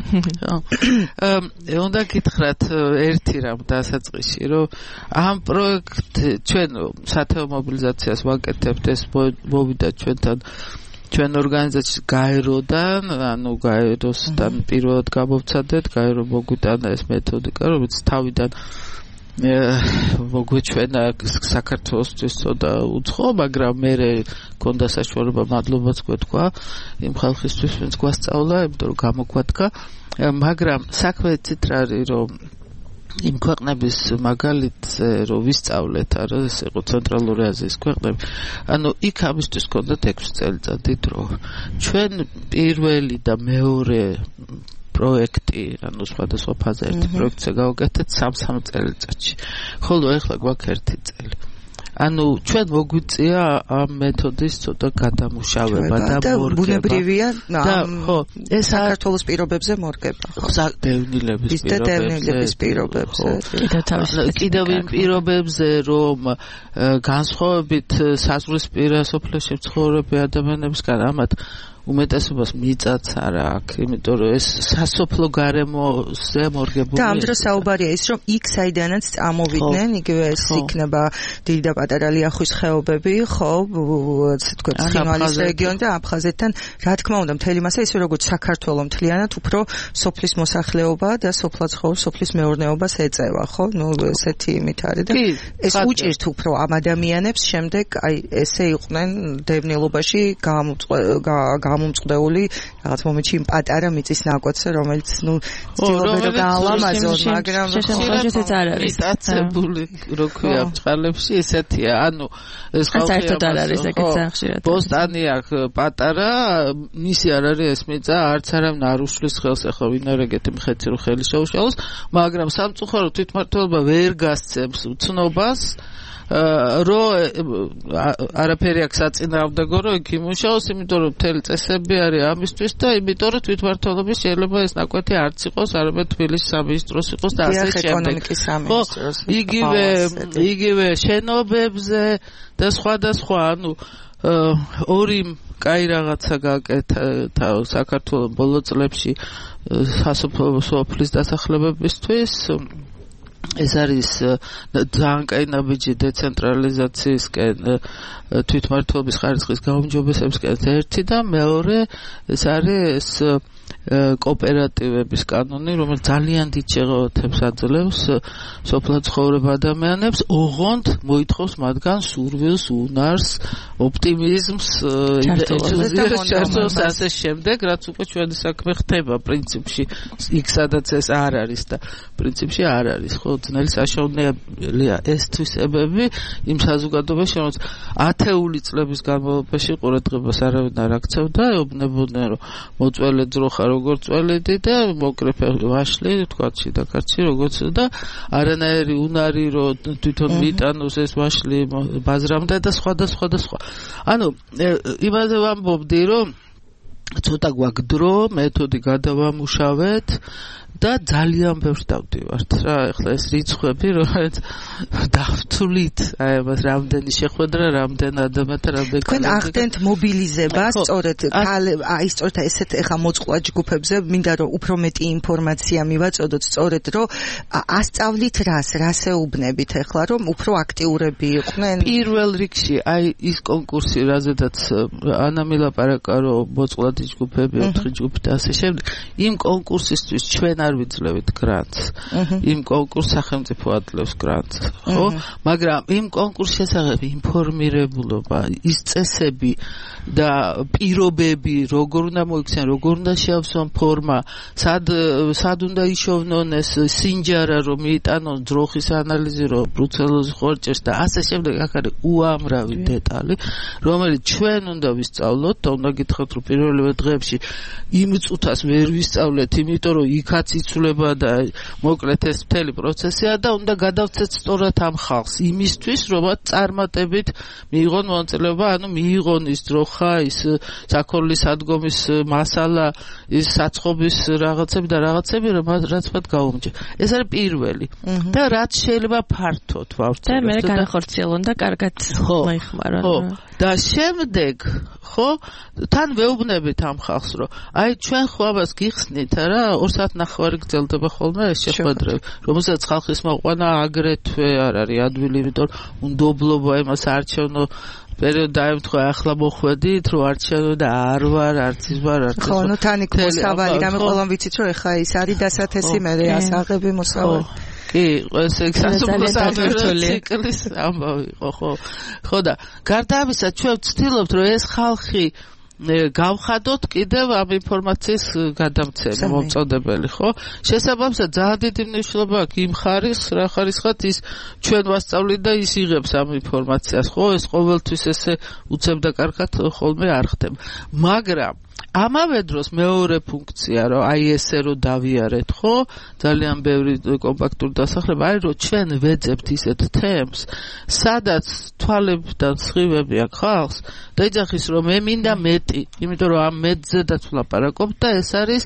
უნდა გითხრათ ერთი რამ დასაწყისში, რომ ამ პროექტ ჩვენ სათეო მობილიზაციას ვაკეთებთ, ეს მოვიდა ჩვენთან ჩვენ ორგანიზაციის გაეროდან, ანუ გაეროსთან პირველად გამოვცადეთ, გაერო მოგვიტანა ეს მეთოდიკა, რომელიც თავიდან მოგვეჩვენა საქართველოსთვის ცოტა უცხო, მაგრამ მე მქონდა საშუალება მადლობაც გვეთქვა იმ ხალხისთვის, ვინც გვასწავლა, იმიტომ რომ გამოგვადგა, მაგრამ საქმე ცით რა არის, რომ იმ ქვეყნების მაგალითზე რომ ვისწავლეთ, არა, ეს იყო ცენტრალური აზიის ქვეყნები, ანუ იქ ამისთვის ჰქონდათ ექვსი წელიწადი დრო. ჩვენ პირველი და მეორე პროექტი, ანუ სხვადასხვა ფაზა ერთი პროექტზე გავაკეთეთ სამ-სამ წელიწადში. ხოლო ეხლა გვაქვს ერთი წელი. ანუ ჩვენ მოგვიწია ამ მეთოდის ცოტა გადამუშავება და მორგება. ბუნებრივია, ხო, ეს საქართველოს პირობებზე მორგება. ხო, დევნილების პირობებზე. კიდევ იმ პირობებზე, რომ განსხვავებით საზღვრისპირა სოფლებში მცხოვრები ადამიანებისგან ამათ უმეტესობას მიწაც არა აქვს, იმიტომ რომ ეს სასოფლო გარემოზე მორგებული. და ამ დროს საუბარია ის, რომ იქ საიდანაც წამოვიდნენ, იგივე ეს იქნება დიდი და პატარა ლიახვის ხეობები, ხო, ასე თქვა, ცხინვალის რეგიონი და აფხაზეთთან, რა თქმა უნდა, მთელი მასა ისე როგორც საქართველოს მთლიანად უფრო სოფლის მოსახლეობა და სოფლაცხოვრის სოფლის მეურნეობას ეწევა, ხო? ნუ ესეთი იმით არის და ეს უჭირთ უფრო ამ ადამიანებს შემდეგ აი ესე იყვნენ დევნილობაში გამომწყდეული რაღაც მომენტში იმ პატარა მიწის ნაკვეთზე, რომელიც ნუ ცდილობენ რომ გაალამაზონ, მაგრამ შესაძლოა ეს არ არის დაწებული, რო ქვია ბჭყალებში ესეთია, ანუ ეს ხალხი არის ეგეც ახშირად. ბოსტანი აქვს პატარა, მისი არ არის ეს მიწა, არც არავინ არ უშლის ხელს, ახლა ვინ არ ეგეთი მხეცი რო ხელი შეუშალოს, მაგრამ სამწუხარო თვითმმართველობა ვერ გასცემს უცნობას, რო არაფერი აქვს საწინააღმდეგო, რომ იქ იმუშაოს, იმიტომ რომ მთელი წესები არის ამისთვის და იმიტომ რომ თვითმმართველობის შეიძლება ეს ნაკვეთი არც იყოს, არამედ თბილისის სამინისტროს იყოს და ასე შემდეგ. ეკონომიკის სამინისტროს. იგივე იგივე შენობებზე და სხვა და სხვა, ანუ ორი კაი რაღაცა გააკეთა საქართველოს ბოლო წლებში სასოფლო სოფლის დასახლებებისთვის. ეს არის ძალიან კაი ნაბიჯი დეცენტრალიზაციისკენ თვითმმართველობის ხარისხის გაუმჯობესებისკენ ერთი და მეორე ეს არის კოოპერატივების კანონი, რომელიც ძალიან დიდ შეღავათებს აძლევს სოფლად ცხოვრებ ადამიანებს, ოღონდ მოითხოვს მათგან სურვილს, უნარს, ოპტიმიზმს, ჩართულობას ასე შემდეგ, რაც უკვე ჩვენი საქმე ხდება პრინციპში, იქ სადაც ეს არ არის და პრინციპში არ არის, ხო, ძნელი საშუალებაა ეს თვისებები იმ საზოგადოებაში, რომელიც ათეული წლების განმავლობაში ყურადღებას არავინ არ აქცევდა, ეუბნებოდნენ, რომ მოწველი ძროხა როგორც წველედი და მოკრეფე ვაშლი, თქვა შიდა კაცი როგორც და არანაირი უნარი რომ თვითონ მიიტანოს ეს ვაშლი ბაზრამდე და სხვა და სხვა და სხვა. ანუ იმაზე ვამბობდი რომ ცოტა გვაქვს დრო, მეთოდი გადავამუშავეთ და ძალიან ბევრს დავდივართ რა, ეხლა ეს რიცხვები რომელიც დავთვლით, აი მას რამდენი შეხვედრა, რამდენ ადამიანთან, რამდენ თქვენ ახდენთ მობილიზებას, სწორედ აი სწორედ ესეთ ეხლა მოწყვა ჯგუფებზე, მინდა რომ უფრო მეტი ინფორმაცია მივაწოდოთ, სწორედ რომ ასწავლით რას, რას ეუბნებით ეხლა, რომ უფრო აქტიურები იყვნენ. პირველ რიგში აი ის კონკურსი, რაზედაც ანა მილაპარაკა, რომ მოწყვლადი ჯგუფები, ოთხი ჯგუფი და ასე შემდეგ, იმ კონკურსისთვის ჩვენ არ ვიძლევით გრანტს. იმ კონკურს სახელმწიფო ადლევს გრანტს, ხო? მაგრამ იმ კონკურსის შესახებ ინფორმირებულობა, ის წესები და პირობები, როგორ უნდა მოიქცნენ, როგორ უნდა შეავსონ ფორმა, სად სად უნდა იშოვნონ ეს სინჯარა, რომ მიიტანონ ძროხის ანალიზი, რომ ბრუცელოზი ხორჭეს და ასე შემდეგ, აქ არის უამრავი დეტალი, რომელიც ჩვენ უნდა ვისწავლოთ და უნდა გითხრათ, რომ პირველივე დღეებში იმ წუთას ვერ ვისწავლეთ, იმიტომ რომ იქაც იცვლება და მოკლედ ეს მთელი პროცესია და უნდა გადავცეთ სწორად ამ ხალხს იმისთვის, რომ წარმატებით მიიღონ მონაწილეობა, ანუ მიიღონ ის ძროხა, ის საქონლის ადგომის მასალა, ის საცხობის რაღაცები და რაღაცები, რაც მათ გაუმჯობესებს. ეს არის პირველი. და რაც შეიძლება ფართოდ ვავრცელოთ. და მე განახორციელონ და კარგად მოიხმარონ. ხო. და შემდეგ ხო თან ვეუბნებით ამ ხალხს, რომ აი ჩვენ ხო ამას გიხსნით რა, ორ საათნახევარი გრძელდება ხოლმე ეს შეხვედრები, რომელსაც ხალხის მოყვანა აგრეთვე არ არის ადვილი, იმიტომ რომ უნდობლობა იმას არჩევნო პერიოდ დაემთხვა, ახლა მოხვედით, რომ არჩევნო და არ ვარ, არც ის ვარ, არც ხო, ნუ თან იქ მოსავალი, რამე ყველამ ვიცით, რომ ეხა ის არის დასათესი, მე ასაღები მოსავალი. კი, ეს ექსასუპოს ციკლის ამბავი იყო, ხო. ხო და გარდა ამისა, ჩვენ ვცდილობთ, რომ ეს ხალხი გავხადოთ კიდევ ამ ინფორმაციის გადამცემა მომწოდებელი, ხო? შესაბამისად, ძალიან დიდი მნიშვნელობა აქვს იმ ხარისხს, რა ხარისხად ის ჩვენ ვასწავლით და ის იღებს ამ ინფორმაციას, ხო? ეს ყოველთვის ესე უცებ და კარგად ხოლმე არ ხდება. მაგრამ ამავე დროს მეორე ფუნქცია, რომ აი ესე რომ დავიარეთ, ხო? ძალიან ბევრი კომპაქტური დასახლება, აი რომ ჩვენ ვეძებთ ისეთ თემს, სადაც თვალებიდან სხივები აქვს ხალხს და იძახის, რომ მე მინდა მეტი, იმიტომ რომ ამ მეტზედაც ვლაპარაკობ და ეს არის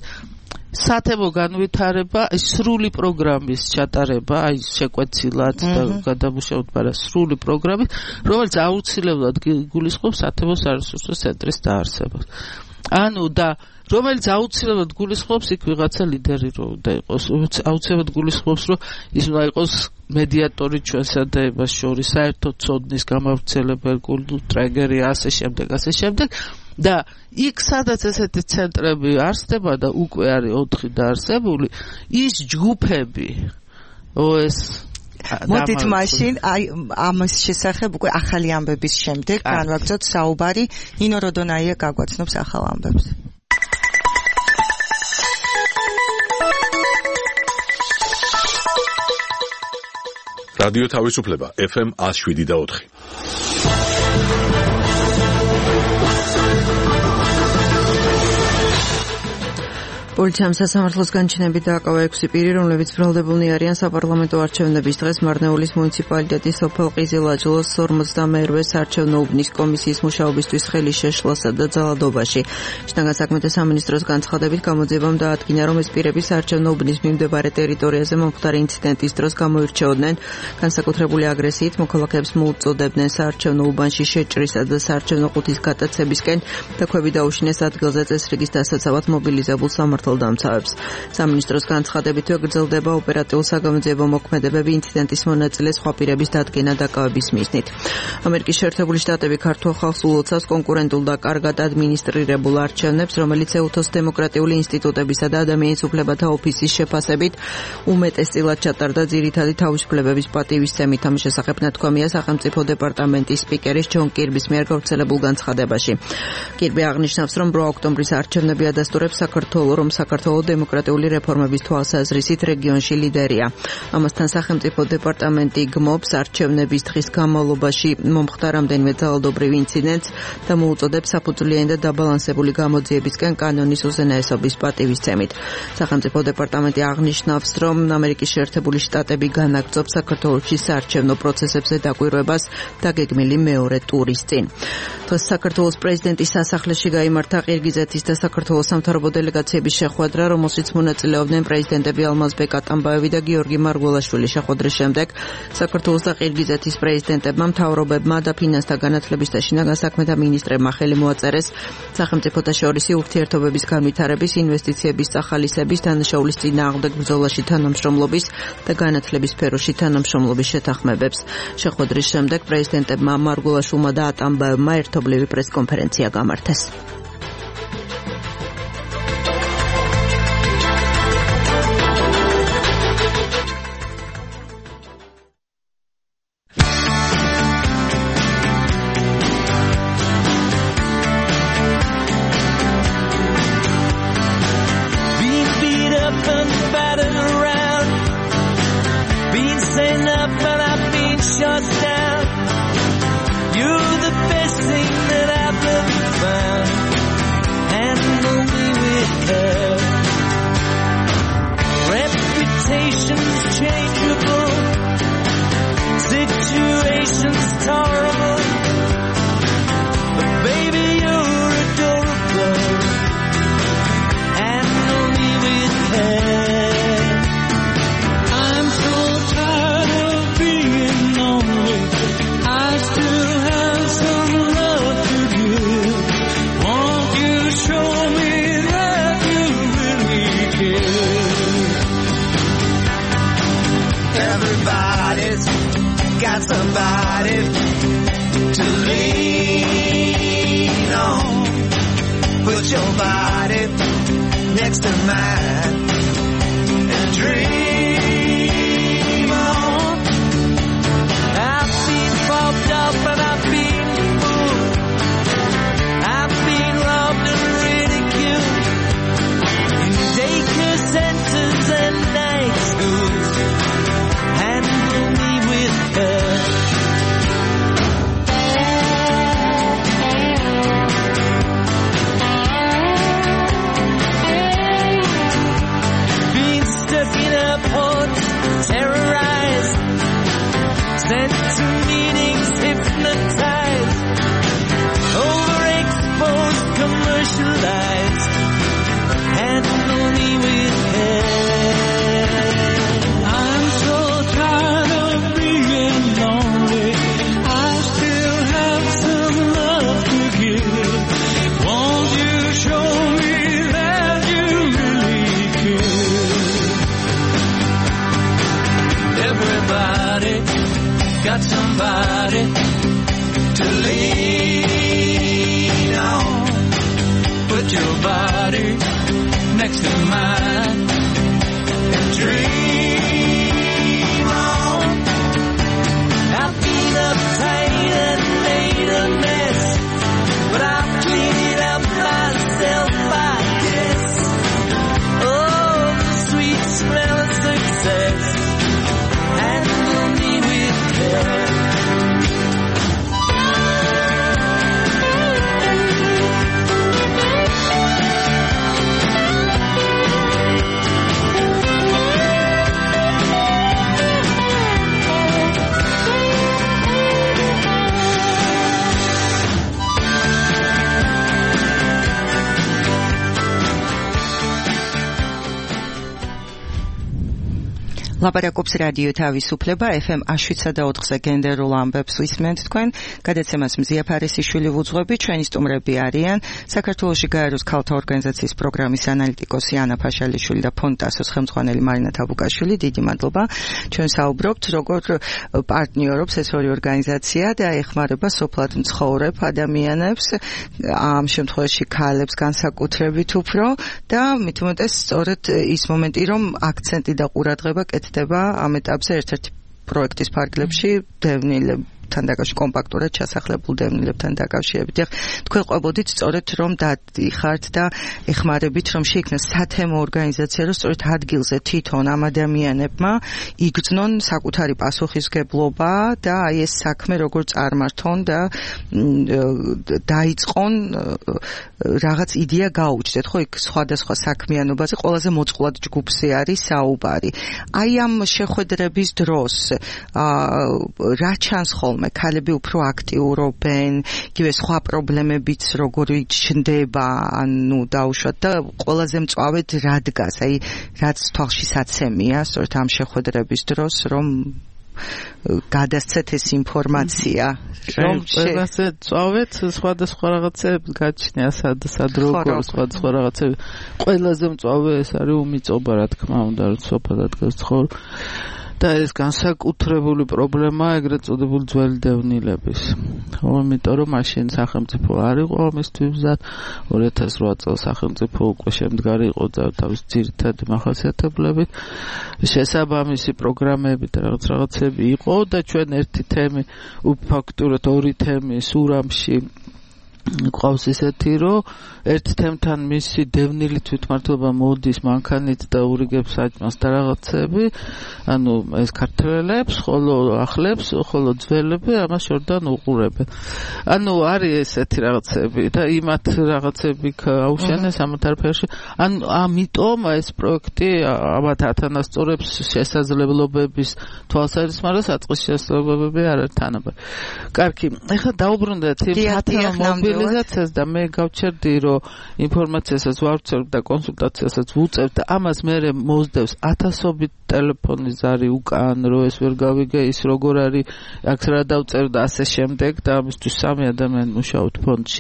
სათემო განვითარება, სრული პროგრამის ჩატარება, აი შეკვეცილად და გადამუშავებად, მაგრამ სრული პროგრამის, რომელიც აუცილებლად გულისხმობს სათემო სარესურსო ცენტრის დაარსებას. ანუ და რომელიც აუცილებლად გულისხმობს იქ ვიღაცა ლიდერი რო და იყოს აუცილებლად გულისხმობს რომ ის უნდა იყოს მედიატორი ჩვენსა და ებას შორის საერთო ცოდნის გამავრცელებელი კულტურა ტრეგერი ასე შემდეგ ასე შემდეგ და იქ სადაც ესეთი ცენტრები არსდება და უკვე არის ოთხი დაარსებული ის ჯგუფები ოს მოდით მაშინ აი ამის შესახებ უკვე ახალი ამბების შემდეგ განვაგრძოთ საუბარი ნინო როდონაია გაგვაცნობს ახალ ამბებს რადიო თავისუფლება ეფ ემ one oh seven და four პოლიციამ სასამართლოს განჩინებით დააკავა ექვსი პირი, რომლებიც ბრალდებულნი არიან საპარლამენტო არჩევნების დღეს მარნეულის მუნიციპალიტეტის სოფელ ყიზილაჯლოს ორმოცდამეერვე საარჩევნო უბნის კომისიის მუშაობისთვის ხელის შეშლასა და ძალადობაში. შინაგან საქმეთა სამინისტროს განცხადებით გამოძიებამ დაადგინა, რომ ეს პირები საარჩევნო უბნის მიმდებარე ტერიტორიაზე მომხდარი ინციდენტის დროს გამოირჩეოდნენ განსაკუთრებული აგრესიით, მოქალაქეებს მოუწოდებდნენ საარჩევნო უბანში შეჭრისა და საარჩევნო ყუთის გატაცებისკენ და ქვები დაუშინეს ადგილზე წესრიგის დასაცავად მობილიზებულ სამართალ დამცავებს. სამინისტროს განცხადებითვე გრძელდება ოპერატიულ-საგამოძიებო მოქმედებები ინციდენტის მონაწილე სხვა პირების დადგენა დაკავების მიზნით. ამერიკის შეერთებული შტატები ქართულ ხალხს ულოცავს კონკურენტულ და კარგად ადმინისტრირებულ არჩევნებს, რომელიც ეუთოს დემოკრატიული ინსტიტუტებისა და ადამიანის უფლებათა ოფისის შეფასებით უმეტესწილად ჩატარდა ძირითადი თავისუფლებების პატივისცემით. ამის შესახებ ნათქვამია სახელმწიფო დეპარტამენტის სპიკერის ჯონ კირბის მიერ გავრცელებულ განცხადებაში. კირბი აღნიშნავს, რომ რვა ოქტომბრის არჩევნები ადასტურებს საქართველოს რომ საქართველოს დემოკრატიული რეფორმების თვალსაზრისით რეგიონში ლიდერია. ამასთან სახელმწიფო დეპარტამენტი გმობს არჩევნების დღის განმავლობაში მომხდარ რამდენიმე ძალადობრივ ინციდენტს და მოუწოდებს საფუძვლიანი და დაბალანსებული გამოძიებისკენ კანონის უზენაესობის პატივისცემით. სახელმწიფო დეპარტამენტი აღნიშნავს, რომ ამერიკის შეერთებული შტატები განაგრძობს საქართველოში საარჩევნო პროცესებზე დაკვირვებას დაგეგმილი მეორე ტურის წინ. დღეს საქართველოს პრეზიდენტის სასახლეში გაიმართა ყირგიზეთის და საქართველოს სამთავრობო დელეგაციების შეხვედრა, რომელშიც მონაწილეობდნენ პრეზიდენტები ალმაზბეკ ატამბაევი და გიორგი მარგველაშვილი. შეხვედრის შემდეგ საქართველოს და ყირგიზეთის პრეზიდენტებმა, მთავრობებმა და ფინანსთა განათლების და შინაგან საქმეთა მინისტრებმა ხელი მოაწერეს სახელმწიფოთა შორისი ურთიერთობების განვითარების, ინვესტიციების წახალისების, დანაშაულის წინააღმდეგ ბრძოლაში თანამშრომლობის და განათლების სფეროში თანამშრომლობის შეთანხმებებს. შეხვედრის შემდეგ პრეზიდენტებმა მარგველაშვილმა და ატამბაევმა ერთობლივი პრესკონფერენცია გამართეს. Sent to meetings hypnotized. got somebody to lean on. Put your body next to mine and dream on. I've been uptight and made a mess, but I've cleaned up myself, I guess. Oh, the sweet smell of success, handle me with care. ლაპარაკობს რადიო თავისუფლება эф эм one seven four-ზე გენდერულ ამბებს ვისმენთ თქვენ. გადაცემას მზია ფარისიშვილი ვუძღვები, ჩვენი სტუმრები არიან საქართველოში გაეროს ქალთა ორგანიზაციის პროგრამის ანალიტიკოსი ანა ფაშალიშვილი და ფონტასოს ხელმძღვანელი მარინა თაბუკაშვილი. დიდი მადლობა. ჩვენ საუბრობთ როგორ პარტნიორობს ეს ორი ორგანიზაცია და ეხმარება სოფლად მცხოვრებ ადამიანებს, ამ შემთხვევაში ქალებს განსაკუთრებით უფრო და მით უმეტეს სწორედ ის მომენტი, რომ აქცენტი და ყურადღება ხდება ამ ეტაპზე ერთ-ერთი პროექტის ფარგლებში დევნილებთან დაკავშირებით, კომპაქტურად ჩასახლებულ დევნილებთან დაკავშირებით. თქვენ ყვებოდით სწორედ რომ დადიხართ და ეხმარებით რომ შეიქმნას სათემო ორგანიზაცია, რომ სწორედ ადგილზე თვითონ ამ ადამიანებმა იგრძნონ საკუთარი პასუხისგებლობა და აი ეს საქმე როგორ წარმართონ და დაიწყონ რაღაც იდეა გაუჩნდეთ, ხო, იქ სხვადასხვა საქმიანობაზე ყველაზე მოწყვლად ჯგუფზე არის საუბარი. აი ამ შეხვედრების დროს რა ჩანს ხოლმე, ქალები უფრო აქტიურობენ, იგივე სხვა პრობლემებიც როგორი ჩნდება, ანუ დაუშვათ და ყველაზე მწვავედ რა დგას, აი რაც თვალში საცემია, სწორედ ამ შეხვედრების დროს, რომ გადასცეთ ეს ინფორმაცია, რომ ყველაზე წავეთ სხვადასხვა რაღაცები გაჩნია, სად სად როგორ სხვადასხვა რაღაცები. ყველაზე მწავე ეს არის უმიწობა, რა თქმა უნდა, რომ სოფლად დგას ცხოვრ და ეს განსაკუთრებული პრობლემაა ეგრეთ წოდებული ძველი დევნილების. ხო, იმიტომ რომ მაშინ სახელმწიფო არ იყო ამისთვის მზად, two thousand eight წელს სახელმწიფო უკვე შემდგარი იყო და თავის ძირითადი მახასიათებლებით, შესაბამისი პროგრამები და რაღაც რაღაცები იყო და ჩვენ ერთი თემი, ფაქტურად ორი თემი სურამში ყავს ისეთი, რომ ერთ თემთან მისი დევნილი თვითმმართველობა მოდის მანქანით და ურიგებს საჭმელს და რაღაცები, ანუ ეს ქართველებს, ხოლო ახლებს, ხოლო ძველები ამას შორდან უყურებენ. ანუ არის ესეთი რაღაცები და იმათ რაღაცები აუშენეს ამათ არაფერში. ანუ ამიტომ ეს პროექტი ამათ ათანასწორებს შესაძლებლობების თვალსაზრისით, საწყის შესაძლებლობები არ არის თანაბარი. კარგი, ეხლა დაუბრუნდეთ იმ მობილიზაციას და მე გავჩერდი, რომ ინფორმაციასაც ვავრცელებ და კონსულტაციასაც ვუწევ და ამას მერე მოსდევს ათასობით ტელეფონის ზარი უკან, რომ ეს ვერ გავიგე, ის როგორ არის, აქ რა დავწერ და ასე შემდეგ და ამისთვის სამი ადამიანი მუშაობთ ფონდში.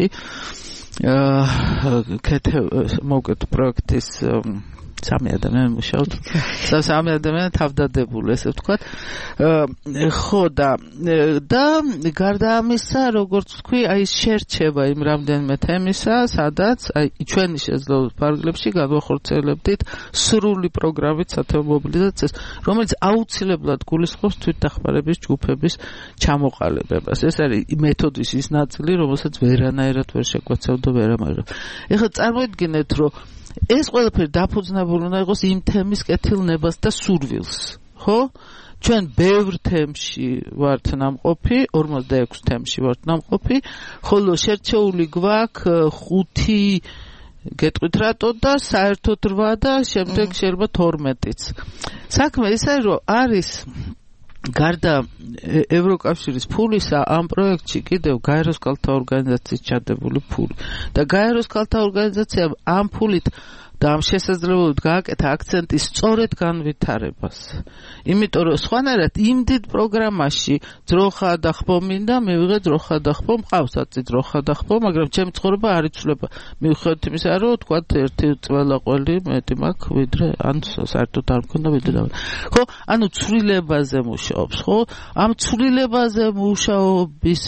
აა კეთე მოგეთ პროექტის სამი ადამიანი მუშაობთ. სამი ადამიანი თავდადებული, ესე ვთქვათ. ხო და და გარდა ამისა, როგორც ვთქვი, აი შერჩება იმ რამდენიმე თემისა, სადაც აი ჩვენი შეძლო ფარგლებში განვახორციელებდით სრული პროგრამით სათემო მობილიზაციას, რომელიც აუცილებლად გულისხმობს თვითდახმარების ჯგუფების ჩამოყალიბებას. ეს არის მეთოდის ის ნაწილი, რომელსაც ვერანაირად ვერ შეგვეცევდა ვერამაირად. ეხლა წარმოიდგინეთ, რომ ეს ყველაფერი დაფუძნებული უნდა იყოს იმ თემის კეთილნებას და სურვილს, ხო? ჩვენ ბევრ თემში ვართ ნამყოფი, ორმოცდაექვსი თემში ვართ ნამყოფი, ხოლო შერჩეული გვაქვს ხუთი გეტყვით რატო და საერთოდ რვა და შემდეგ შეიძლება თორმეტიც. საქმე ის არის, რომ არის გარდა ევროკავშირის ფულისა ამ პროექტში კიდევ გაეროს ქალთა ორგანიზაციის ჩადებული ფული და გაეროს ქალთა ორგანიზაციამ ამ ფულით და ამ შესაძლებლობით გააკეთა აქცენტი სწორედ განვითარებას. იმიტომ რომ სხვანაირად იმ დიდ პროგრამაში ძროხა და ხბომინდა მივიღე ძროხა და ხბო მყავსაც ძროხა და ხბო, მაგრამ ჩემი ცხოვრება არ იცვლება. მიუხედავად იმისა, რომ თქვა ერთი წველაყველი მეტი მაქვს ვიდრე ან საერთოდ არ მქონდა ვიდრე. ხო, ანუ ცვლილებაზე მუშაობს, ხო? ამ ცვლილებაზე მუშაობის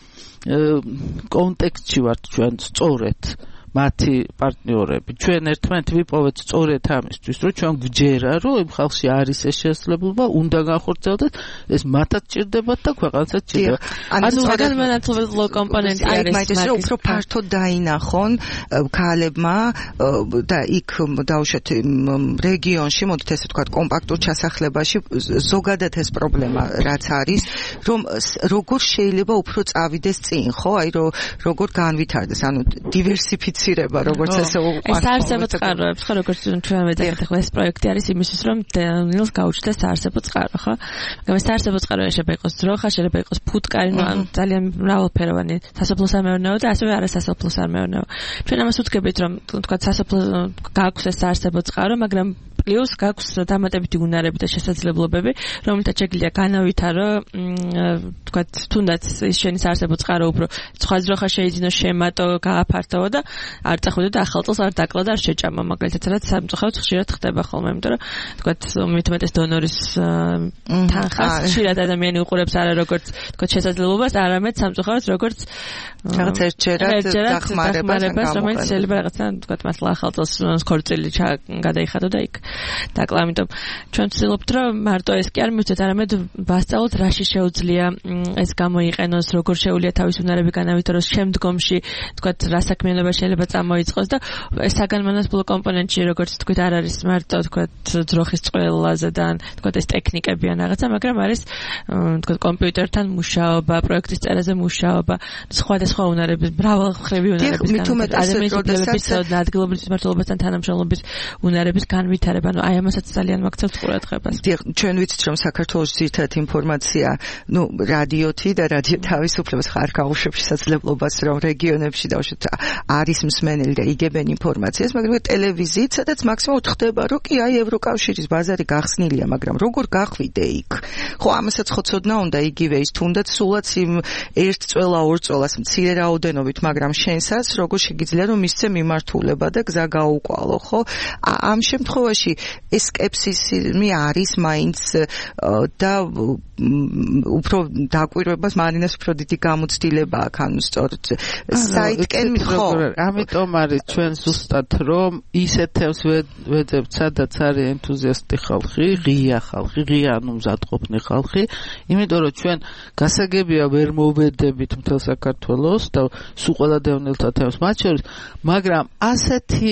კონტექსტში ვართ ჩვენ სწორედ მათი პარტნიორები. ჩვენ ერთმანეთ ვიპოვეთ სწორედ ამისთვის, რომ ჩვენ გვჯერა, რომ იმ ხალხში არის ეს შესაძლებლობა, უნდა განხორციელდეს, ეს მათაც ჭირდებათ და ქვეყანსაც ჭირდება. ანუ განმანათლებლო კომპონენტი არის მაგის რომ უფრო ფართოდ დაინახონ ქალებმა და იქ დავუშვათ რეგიონში, მოდით ესე ვთქვათ, კომპაქტურ ჩასახლებაში ზოგადად ეს პრობლემა რაც არის, რომ როგორ შეიძლება უფრო წავიდეს წინ, ხო? აი რომ როგორ განვითარდეს, ანუ დივერსიფიცირება როგორც ესე ეს საარსებო წყაროებს ხო როგორც ჩვენ ვეძახით ახლა ეს პროექტი არის იმისთვის რომ დანილს გაუჩნდეს საარსებო წყარო ხო მაგრამ საარსებო წყარო შეიძლება იყოს ძროხა შეიძლება იყოს ფუტკარი ანუ ძალიან მრავალფეროვანი სასოფლო-სამეურნეო და ასევე არასასოფლო-სამეურნეო ჩვენ ამას ვუდგებით რომ თქვა სასოფლო გააქვს ეს საარსებო წყარო მაგრამ პლუს გაქვს დამატებითი უნარები და შესაძლებლობები რომელთაც შეგვიძლია განავითარო თქვა თუნდაც ის შენი საარსებო წყარო უფრო სხვა ძროხა შეიძინო შემატო გააფართო და არ წახვიდო და ახალ წელს არ დაკლო და არ შეჭამა მაგალითად რაც სამწუხაროდ ხშირად ხდება ხოლმე იმიტომ რომ თქვა მithumetes დონორის თანხას ხშირად ადამიანი უყურებს არა როგორც თქვა შესაძლებლობას არამედ სამწუხაროდ როგორც რაღაც ერთჯერად დახმარებას რომელიც შეიძლება რაღაცა თქვა მასლა ახალ წელს ქორწილი გადაიხადო და იქ დაკლა ამიტომ ჩვენ ვცდილობთ რომ მარტო ეს კი არ მივცეთ არამედ ვასწავლოთ რაში შეუძლია ეს გამოიყენოს როგორ შეუძლია თავის უნარები განავითაროს შემდგომში თქვა რა საქმიანობა შეიძლება წამოიწყოს და ეს საგანმანათლებლო კომპონენტში როგორც თქვით არ არის მარტო თქვა ძროხის წყვილაზე და თქვა ეს ტექნიკები ან რაღაცა მაგრამ არის თქვა კომპიუტერთან მუშაობა პროექტის წერაზე მუშაობა სხვადასხვა უნარების მრავალმხრივი უნარების ადამიანის ადგილობრივ მმართველობასთან თანამშრომლობის უნარების განვითარება ანუ აი ამასაც ძალიან მაგცევთ ყურადღებას. დიახ, ჩვენ ვიცით რომ საქართველოს ძირითადად ინფორმაცია, ну, რადიოთი და რადიო თავისუფლებას ხარ გაუშვებს შესაძლებლობას რომ რეგიონებში დავუშვათ არის მსმენელი და იგებენ ინფორმაციას, მაგრამ ტელევიზიით, სადაც მაქსიმუმ ხდება რომ კი აი ევროკავშირის ბაზარი გახსნილია, მაგრამ როგორ გახვიდე იქ? ხო, ამასაც ხო ცოდნა უნდა იგივე ის თუნდაც სულაც იმ ერთ წველა ორ წველას მცირე რაოდენობით, მაგრამ შენსაც როგორ შეგიძლია რომ მისცე მიმართულება და გზა გაუკვალო, ხო? ამ შემთხვევაში ეს სკეპსისი არის მაინც და უფრო დაკვირვებას მარინას უფრო დიდი გამოცდილება აქვს ანუ სწორედ საიტკენ ხო ამიტომ არის ჩვენ ზუსტად რომ ისეთებს ვეძებთ სადაც არის ენთუზიასტი ხალხი ღია ხალხი ღია ანუ მზადყოფნი ხალხი იმიტომ რომ ჩვენ გასაგებია ვერ მოვედებით მთელ საქართველოს და სულ ყველა დევნილთა თემს მათ შორის მაგრამ ასეთი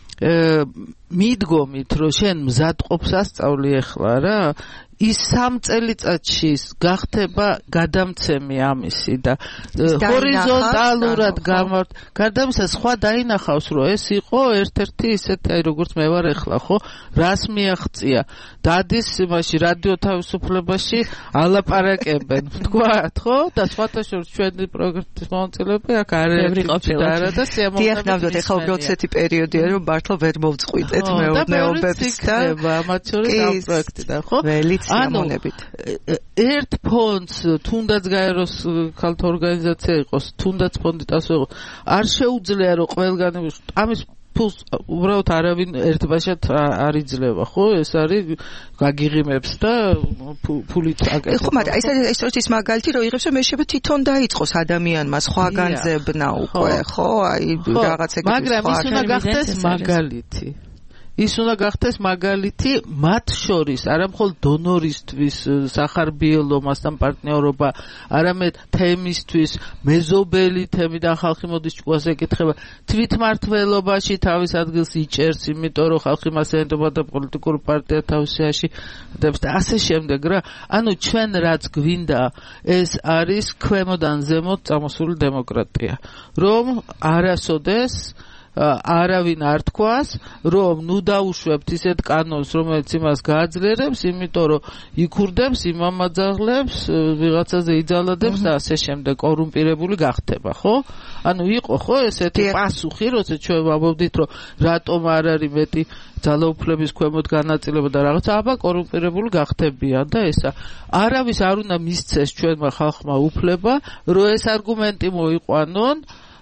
მიდგომით რომ შენ მზადყოფს ასწავლი ახლა რა ის სამ წელიწადში გახდება გადამცემი ამისი და ჰორიზონტალურად გამართ გადამცა სხვა დაინახავს რომ ეს იყო ერთ-ერთი ისეთი აი როგორც მე ვარ ახლა ხო რას მიაღწია დადის იმაში რადიო თავისუფლებაში ალაპარაკებენ თქვათ ხო და სხვათა შორის ჩვენი პროგრამის მონაწილეები აქ არის და არა და სიამოვნებაა დიახ ნამდვილად ახლა უბრალოდ ესეთი პერიოდია რომ მართლა ვერ მოვწყვიტეთ მეუბნეობებს და ამათ შორის ამ პროექტიდან ხო ანუ ერთ ფონდს თუნდაც გაეროს ქალთა ორგანიზაცია იყოს თუნდაც ფონდი ტასო იყოს არ შეუძლია რომ ყველგან ამის ფულს უბრალოდ არავინ ერთბაშად არ იძლევა ხო ეს არის გაგიღიმებს და ფულით აკეთებს ხო მაგრამ ეს არის ის მაგალითი რომ იღებს რომ მე შეიძლება თვითონ დაიწყოს ადამიანმა სხვა განძებნა უკვე ხო აი რაღაც ეგეთი მაგრამ ის უნდა გახდეს მაგალითი ის უნდა გახდეს მაგალითი მათ შორის არა მხოლოდ დონორისთვის სახარბიელომასთან პარტნიორობა არამედ თემისთვის მეზობელი თემიდან ხალხი მოდის ჭკუას ეკითხება თვითმმართველობაში თავის ადგილს იჭერს იმიტომ რომ ხალხი მას ენდობა და პოლიტიკურ პარტია თავისიაში და ასე შემდეგ რა ანუ ჩვენ რაც გვინდა ეს არის ქვემოდან ზემოთ წამოსული დემოკრატია რომ არასოდეს არავინ არ თქვას, რომ ნუ დაუშვებთ ისეთ კანონს, რომელიც იმას გააძლიერებს, იმიტომ რომ იქურდებს, იმამაძაღლებს, ვიღაცაზე იძალადებს და ასე შემდეგ კორუმპირებული გახდება, ხო? ანუ იყო ხო ესეთი პასუხი, როცა ჩვენ ვამბობდით, რომ რატომ არ არის მეტი ძალაუფლების ქვემოთ განაწილება და რაღაც, აბა კორუმპირებული გახდებიან და ესა არავის არ უნდა მისცეს ჩვენმა ხალხმა უფლება, რომ ეს არგუმენტი მოიყვანონ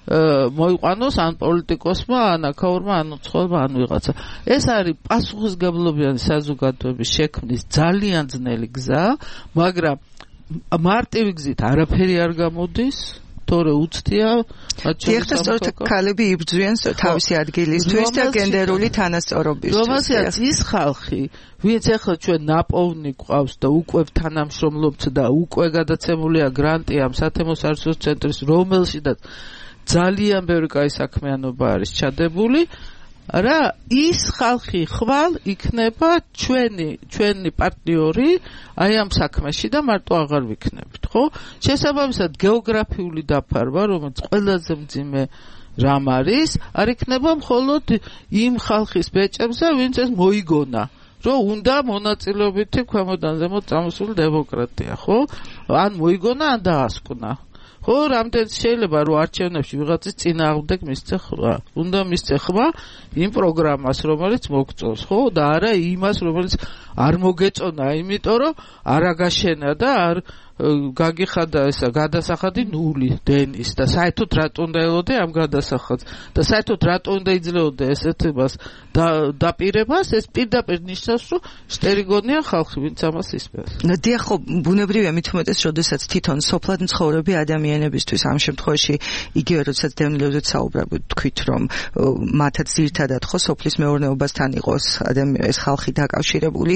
მოიყვანოს ან პოლიტიკოსმა, ან აქაურმა, ან უცხოელმა, ან ვიღაცა. ეს არის პასუხისმგებლობიანი საზოგადოების შექმნის ძალიან ძნელი გზა, მაგრამ მარტივი გზით არაფერი არ გამოდის. თორე უცდია ეხლა სწორედ ქალები იბრძვიან თავისი ადგილისთვის და გენდერული თანასწორობის. რომელსაც ის ხალხი, ვინც ახლა ჩვენ ნაპოვნი გვყავს და უკვე თანამშრომლობთ და უკვე გადაცემულია გრანტი ამ სათემო საერთაშორისო ცენტრის, რომელშიც ძალიან ბევრი კაი საქმიანობა არის ჩადებული. რა ის ხალხი ხვალ იქნება ჩვენი ჩვენი პარტნიორი აი ამ საქმეში და მარტო აღარ ვიქნებით, ხო? შესაბამისად გეოგრაფიული დაფარვა, რომელიც ყველაზე მძიმე რამ არის, არ იქნება მხოლოდ იმ ხალხის ბეჭებზე, ვინც ეს მოიგონა. რომ უნდა მონაწილეობითი ქვემოდან ზემოთ წამოსული დემოკრატია, ხო? ან მოიგონა, ან დაასკვნა. ხო, რამდენიც შეიძლება რომ არჩევნებში ვიღაცის წინააღმდეგ მისცე ხმა. უნდა მისცე ხმა იმ პროგრამას, რომელიც მოგწონს, ხო? და არა იმას, რომელიც არ მოგეწონა, იმიტომ რომ არ აგაშენა და არ გაგიხადა ესა გადასახადი ნული დენის და საერთოდ რატო უნდა ელოდე ამ გადასახადს და საერთოდ რატო უნდა იძლეოდე ესეთ მას დაპირებას, ეს პირდაპირ ნიშნავს, რომ შტერიგონია ხალხი, ვინც ამას ისმენს. დიახ, ხო, ბუნებრივია მით უმეტეს, როდესაც თვითონ სოფლად მცხოვრები ადამიანებისთვის ამ შემთხვევაში იგივე როდესაც დევნილებზე საუბრობთ, თქვით, რომ მათაც ძირთადად ხო სოფლის მეურნეობასთან იყოს ეს ხალხი დაკავშირებული,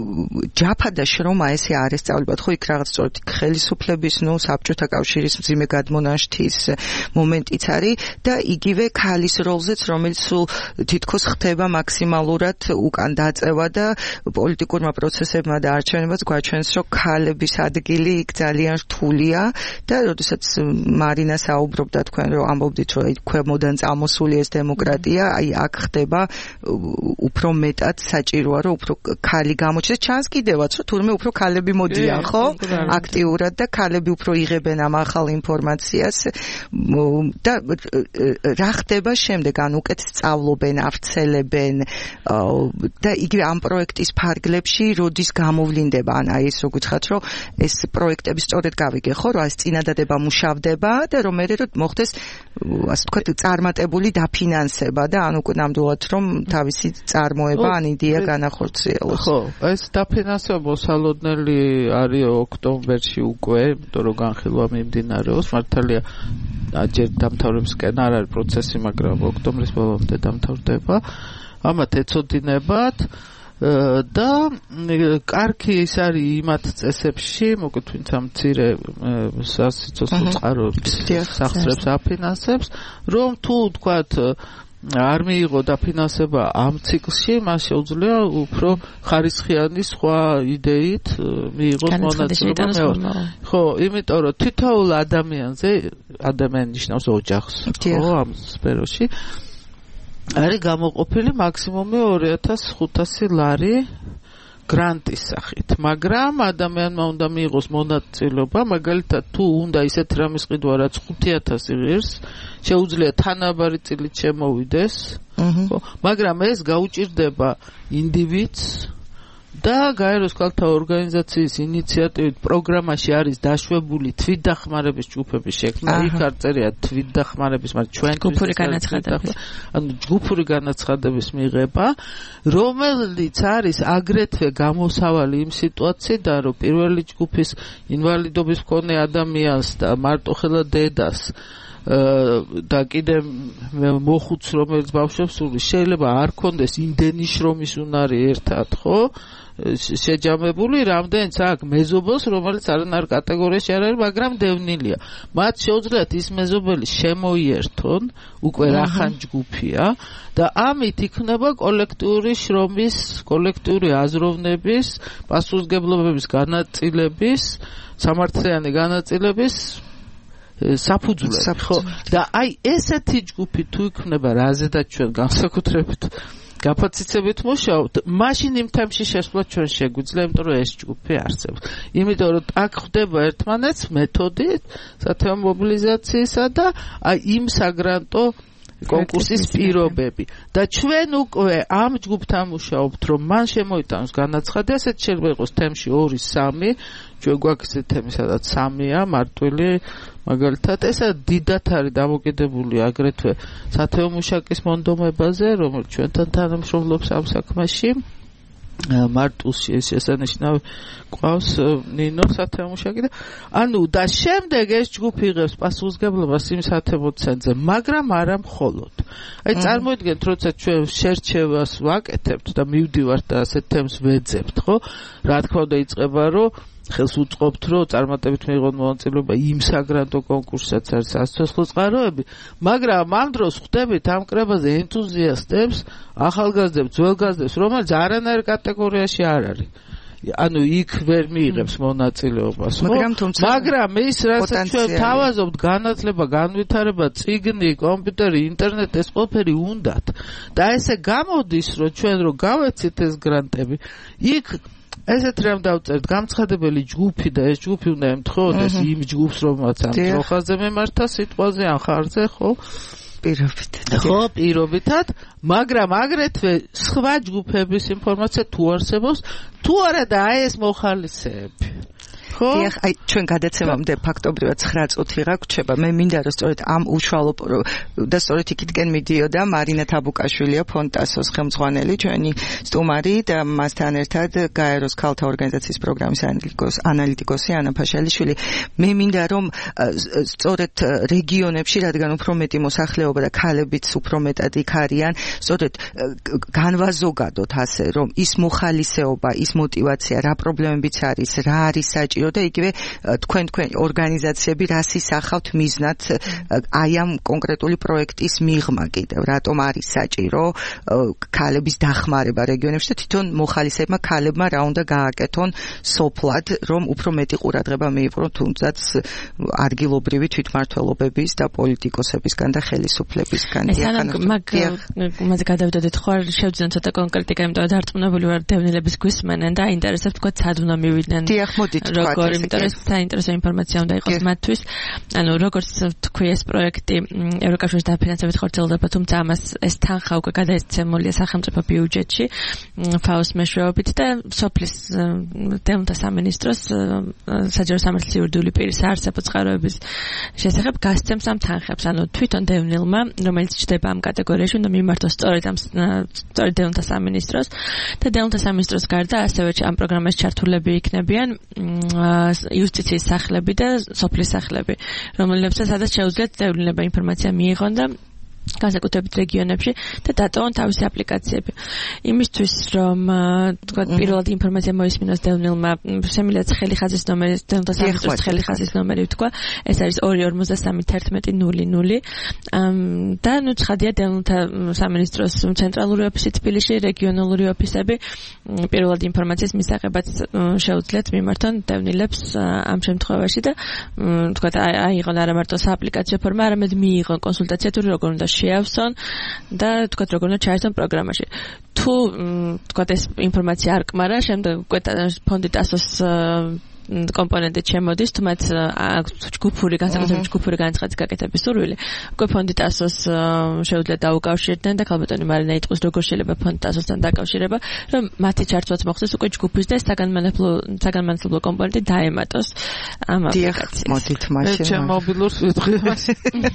ჯაფა და შრომა ესე არ ესწავლებათ, ხო, იქ რაღაც სწორედ ხელისუფლების, ნუ საბჭოთა კავშირის მძიმე გადმონაშთის მომენტიც არის და იგივე ქალის როლზეც, რომელიც სულ თითქოს ხდება მაქსიმალურად უკან დაწევა და პოლიტიკურმა პროცესებმა და არჩევნებაც გვაჩვენს, რომ ქალების ადგილი იქ ძალიან რთულია და როდესაც მარინა საუბრობდა თქვენ, რომ ამბობდით, რომ ქვემოდან წამოსული ეს დემოკრატია, აი აქ ხდება უფრო მეტად საჭიროა, რომ უფრო ქალი გამოჩნდეს, ჩანს კიდევაც, რომ თურმე უფრო ქალები მოდიან, ხო? აქტიურად და ქალები უფრო იღებენ ამ ახალ ინფორმაციას და რა ხდება შემდეგ, ან უკეთ სწავლობენ, ავრცელებენ და იგივე ამ პროექტის ფარგლებში როდის გამოვლინდება, ან აი ეს რო გითხრათ, რომ ეს პროექტები სწორედ გავიგე, ხო, რომ ეს წინადადება მუშავდება და რომ მე რომ მოხდეს ასე ვთქვათ წარმატებული დაფინანსება და ან უკვე ნამდვილად რომ თავისი წარმოება ან იდეა განახორციელოს. ხო, ეს დაფინანსება მოსალოდნელი არის ოქტომბერში უკვე, იმიტომ რომ განხილვა მიმდინარეობს, მართალია ჯერ დამთავრებისკენ არ არის პროცესი, მაგრამ ოქტომბრის ბოლომდე დამთავრდება. ამათ ეცოდინებათ და კარგი ის არის იმათ წესებში, მოკლედ ვინც ამ მცირე სასიცოცხლო წყაროების სახსრებს აფინანსებს, რომ თუ თქვათ არ მიიღო დაფინანსება ამ ციკლში, მას შეუძლია უფრო ხარისხიანი სხვა იდეით მიიღოს მონაწილეობა. ხო, იმიტომ რომ თითოეულ ადამიანზე, ადამიანი ნიშნავს ოჯახს, ხო, ამ სფეროში არის გამოყოფილი მაქსიმუმი ორი ათას ხუთასი ლარი გრანტის სახით, მაგრამ ადამიანმა უნდა მიიღოს მონაწილეობა, მაგალითად თუ უნდა ისეთ რამის ყიდვა, რაც ხუთი ათასი ღირს, შეუძლია თანაბარი წილით შემოვიდეს, ხო, მაგრამ ეს გაუჭირდება ინდივიდს და გაეროს ქალთა ორგანიზაციის ინიციატივით პროგრამაში არის დაშვებული თვითდახმარების ჯგუფების შექმნა, იქ არ წერია თვითდახმარების, მაგრამ ჩვენთვის ჯგუფური განაცხადების, ანუ ჯგუფური განაცხადების მიღება, რომელიც არის აგრეთვე გამოსავალი იმ სიტუაციიდან, რომ პირველი ჯგუფის ინვალიდობის მქონე ადამიანს და მარტოხელა დედას და კიდე მოხუც, რომელიც ბავშვებს სული, შეიძლება არ კონდეს იმდენი შრომის უნარი ერთად, ხო? შეჯამებული, რამდენიც აქ მეზობელს, რომელიც არანაირ კატეგორიაში არ არის, მაგრამ დევნილია. მათ შეუძლიათ ის მეზობელი შემოიერთონ, უკვე რახან ჯგუფია და ამით იქნება კოლექტიური შრომის, კოლექტიური აზროვნების, პასუხისმგებლობების განაწილების, სამართლიანი განაწილების საფუძვლები, ხო? და აი ესეთი ჯგუფი თუ იქნება რაზედაც ჩვენ განსაკუთრებით გაფაციცებით მუშაობთ, მაშინ იმ თემში შესვლა ჩვენ შეგვიძლია, იმიტომ რომ ეს ჯგუფი არსებობს. იმიტომ რომ აქ ხდება ერთმანეთს მეთოდით სათემო მობილიზაციისა და აი იმ საგრანტო კონკურსის პირობები და ჩვენ უკვე ამ ჯგუფთან მუშაობთ, რომ მან შემოიტანოს განაცხადი, ასეთ შეიძლება იყოს თემში ორი სამი, ჩვენ გვაქვს ეს თემი, სადაც სამია მარტვილი, მაგალითად, ესა დიდად არის დამოკიდებული აგრეთვე სათემო მუშაკის მონდომებაზე, რომელიც ჩვენთან თანამშრომლობს ამ საქმეში. მარტულში ეს შესანიშნავი ყავს ნინო სათემო მუშაკი და ანუ და შემდეგ ეს ჯგუფი იღებს პასუხისმგებლობას იმ სათემო ცენტრზე, მაგრამ არა მხოლოდ. აი წარმოიდგინეთ, როცა ჩვენ შერჩევას ვაკეთებთ და მივდივართ და ასეთ თემს ვეძებთ, ხო? რა თქმა უნდა იწყება, რომ ხელს უწყობთ, რომ წარმატებით მიიღონ მონაწილეობა იმ საგრანტო კონკურსსაც არის სასიცოცხლო წყაროები, მაგრამ ამ დროს ხვდებით ამ კრებაზე ენთუზიასტებს, ახალგაზრდებს, ძველგაზრდებს, რომელიც არანაირ კატეგორიაში არ არის. ანუ იქ ვერ მიიღებს მონაწილეობას, ხო? მაგრამ ის რასაც ჩვენ თავაზობთ, განათლება, განვითარება, წიგნი, კომპიუტერი, ინტერნეტი, ეს ყველაფერი უნდათ. და ესე გამოდის, რომ ჩვენ რო გავეცით ეს გრანტები, იქ ესეთ რამ დავწერთ გამცხადებელი ჯგუფი და ეს ჯგუფი უნდა ემთხოვდეს იმ ჯგუფს, რომელსაც ამ პროხაზე მემართა სიტყვაზე ან ხარზე, ხო? პირობით. ხო, პირობითად, მაგრამ აგრეთვე სხვა ჯგუფების ინფორმაცია თუ არსებობს, თუ არა და აი ეს მოხალისეები. ხო? დიახ, აი ჩვენ გადაცემამდე ფაქტობრივად ცხრა წუთი გაგვრჩება. მე მინდა რომ სწორედ ამ უშუალო და სწორედ იქითკენ მიდიოდა მარინა თაბუკაშვილია, ფონტასოს ხელმძღვანელი, ჩვენი სტუმარი და მასთან ერთად გაეროს ქალთა ორგანიზაციის პროგრამის ანალიტიკოსი ანა ფაშალიშვილი. მე მინდა რომ სწორედ რეგიონებში, რადგან უფრო მეტი მოსახლეობა და ქალებიც უფრო მეტად იქ არიან, სწორედ განვაზოგადოთ ასე, რომ ის მოხალისეობა, ის мотиваცია, რა პრობლემებიც არის, რა არის საჭირო და იგივე თქვენ თქვენ ორგანიზაციები რას ისახავთ მიზნად აი ამ კონკრეტული პროექტის მიღმა კიდევ რატომ არის საჭირო ქალების დახმარება რეგიონებში და თვითონ მოხალისეებმა ქალებმა რა უნდა გააკეთონ სოფლად რომ უფრო მეტი ყურადღება მიიპყრონ თუნდაც ადგილობრივი თვითმმართველობების და პოლიტიკოსებისგან და ხელისუფლებისგან მაგ გადავდოდეთ ხო არ შევძინოთ ცოტა კონკრეტიკა იმიტომ რომ დარწმუნებული ვარ დევნილების გვისმენენ და აინტერესებს თქვა სად უნდა მივიდნენ დიახ მოდით თქვა როგორ იმიტომ რომ საინტერესო ინფორმაცია უნდა იყოს მათთვის ანუ როგორც თქვი ეს პროექტი ევროკავშირის დაფინანსებით ხორციელდება თუმცა ამას ეს თანხა უკვე გადაეცემულია სახელმწიფო ბიუჯეტში ფაოს მეშვეობით და სოფლის დევნილთა სამინისტროს საჯარო სამართლის იურიდიული პირის არსებო წყაროების შესახებ გასცემს ამ თანხებს ანუ თვითონ დევნილმა რომელიც ჩდება ამ კატეგორიაში უნდა მიმართოს სწორედ ამ სწორედ დევნილთა სამინისტროს და დევნილთა სამინისტროს გარდა ასევე ამ პროგრამაში ჩართულები იქნებიან იუსტიციის სახლები და სოფლის სახლები, რომელებსაც სადაც შეუძლიათ დევნილება ინფორმაცია მიიღონ და განსაკუთრებით რეგიონებში და დატოვონ თავისი აპლიკაციები. იმისთვის რომ თქვა პირველად ინფორმაცია მოისმინოს დევნილმა, შემიძლია ხელი ხაზის ნომერი, დევნილთა სამინისტროს ხელი ხაზის ნომერი თქვა, ეს არის ორი ორმოცდასამი ერთმეტი ნული ნული. და ნუ ცხადია დევნილთა სამინისტროს ცენტრალური ოფისი თბილისში, რეგიონალური ოფისები პირველად ინფორმაციის მისაღებად შეუძლიათ მიმართონ დევნილებს ამ შემთხვევაში და თქვა აიღონ არა მარტო სააპლიკაციო ფორმა, არამედ მიიღონ კონსულტაცია თუ როგორ უნდა შეავსონ და თქვათ როგორ უნდა ჩაერთონ პროგრამაში. თუ თქვათ ეს ინფორმაცია არ კმარა, შემდეგ უკვე ფონდი ტასოს კომპონენტი შემოდის, თუმაც ჯგუფური განსაკუთრებული ჯგუფური განცხადის გაკეთების სურვილი. უკვე ფონდი ტასოს შეუძლიათ დაუკავშირდნენ და ქალბატონი მარინა იტყვის როგორ შეიძლება ფონდი ტასოსთან დაკავშირება, რომ მათი ჩართვაც მოხდეს უკვე ჯგუფის და საგანმანათლებლო საგანმანათლებლო კომპონენტი დაემატოს ამ აპლიკაციას. მოდით მაშინ. ჩემ მობილურს ვიტყვი მას.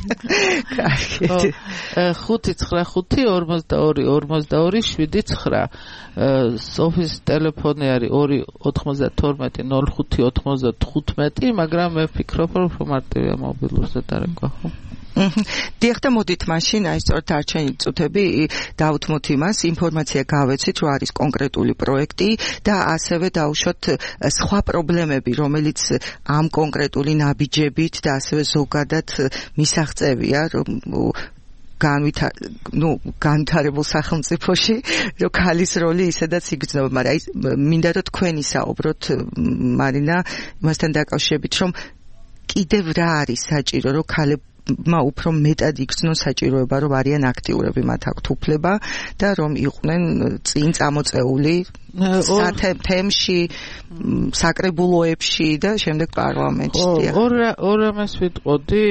ხუთი ცხრა ხუთი ორმოცდაორი ორმოცდაორი შვიდი ცხრა სოფის ტელეფონი არის ორი ოთხმოცდათორმეტი ნული ხუთი ოთხმოცდათხუთმეტი, მაგრამ მე ვფიქრობ, რომ მარტივია მობილურზე დარეკვა, ხო? დიახ და მოდით მაშინ აი სწორედ დარჩენილი წუთები დავუთმოთ იმას, ინფორმაცია გავეცით, რომ არის კონკრეტული პროექტი და ასევე დავუშვათ სხვა პრობლემები, რომელიც ამ კონკრეტული ნაბიჯებით და ასევე ზოგადად მისაღწევია, რომ განვითარ, ну, განვითარებულ სახელმწიფოში, რომ ქალის როლი ისედაც იგრძნობა, მაგრამ აი მინდა რომ თქვენი საუბროთ, მარინა, მასთან დაკავშირებით, რომ კიდევ რა არის საჭირო რომ ქალებმა უფრო მეტად იქცნონ საჭიროება რომ არიან აქტიურები მათ აქვთ უფლება და რომ იყვნენ წინ წამოწეული სათემში საკრებულოებში და შემდეგ პარლამენტში. ორ ორ ამას ვიტყოდი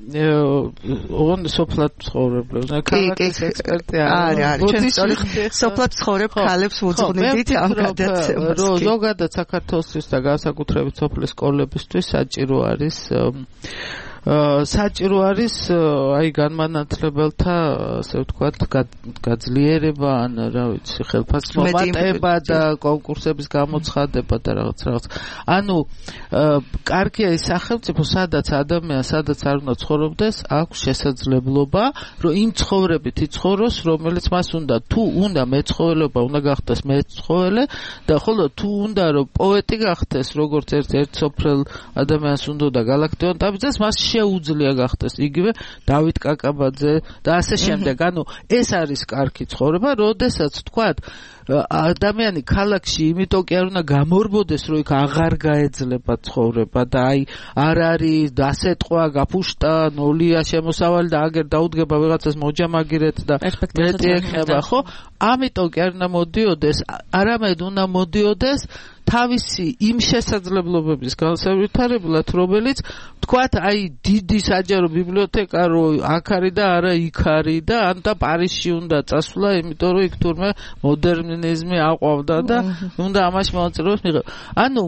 ოღონდ სოფლად ცხოვრებლებს. ქალაქის ექსპერტი არა, არა, ჩვენ სწორედ სოფლად ცხოვრებ ქალებს ვუძღვნით ამ გადაცემას. რომ ზოგადად საქართველოსთვის და განსაკუთრებით სოფლის სკოლებისთვის საჭირო არის საჭირო არის აი განმანათლებელთა ასე ვთქვათ გაძლიერება ან რა ვიცი ხელფასმომატება და კონკურსების გამოცხადება და რაღაც რაღაც ანუ კარგია ის სახელმწიფო სადაც ადამიანს სადაც არ უნდა ცხოვრობდეს აქვს შესაძლებლობა რომ იმ ცხოვრებით იცხოვროს რომელიც მას უნდა თუ უნდა მეცხოველება უნდა გახდეს მეცხოველე და ხოლო თუ უნდა რომ პოეტი გახდეს როგორც ერთ-ერთ სოფრელ ადამიანს უნდა და გალაქტიონ დაბიძეს მას შეუძლია გახდეს იგივე დავით კაკაბაძე და ასე შემდეგ. ანუ ეს არის კარგი ცხოვრება, როდესაც თქვათ ადამიანი ქალაქში იმიტომ კი არ უნდა გამორბოდეს, რომ იქ აღარ გაეძლება ცხოვრება და აი არ არის დასეტყვა, გაფუშტა, ნულია შემოსავალი და აგერ დაუდგება ვიღაცას მოჯამაგირეთ და მეტი ეხება, ხო? ამიტომ კი არ უნდა მოდიოდეს, არამედ უნდა მოდიოდეს თავისი იმ შესაძლებლობების განსავითარებლად, რომელიც თქვათ აი დიდი საჯარო ბიბლიოთეკა რო აქ არის და არა იქ არის და ან და პარიზში უნდა წასვლა, იმიტომ რომ იქ თურმე მოდერნიზმი აყვავდა და უნდა ამაში მონაწილეობას მიიღო. ანუ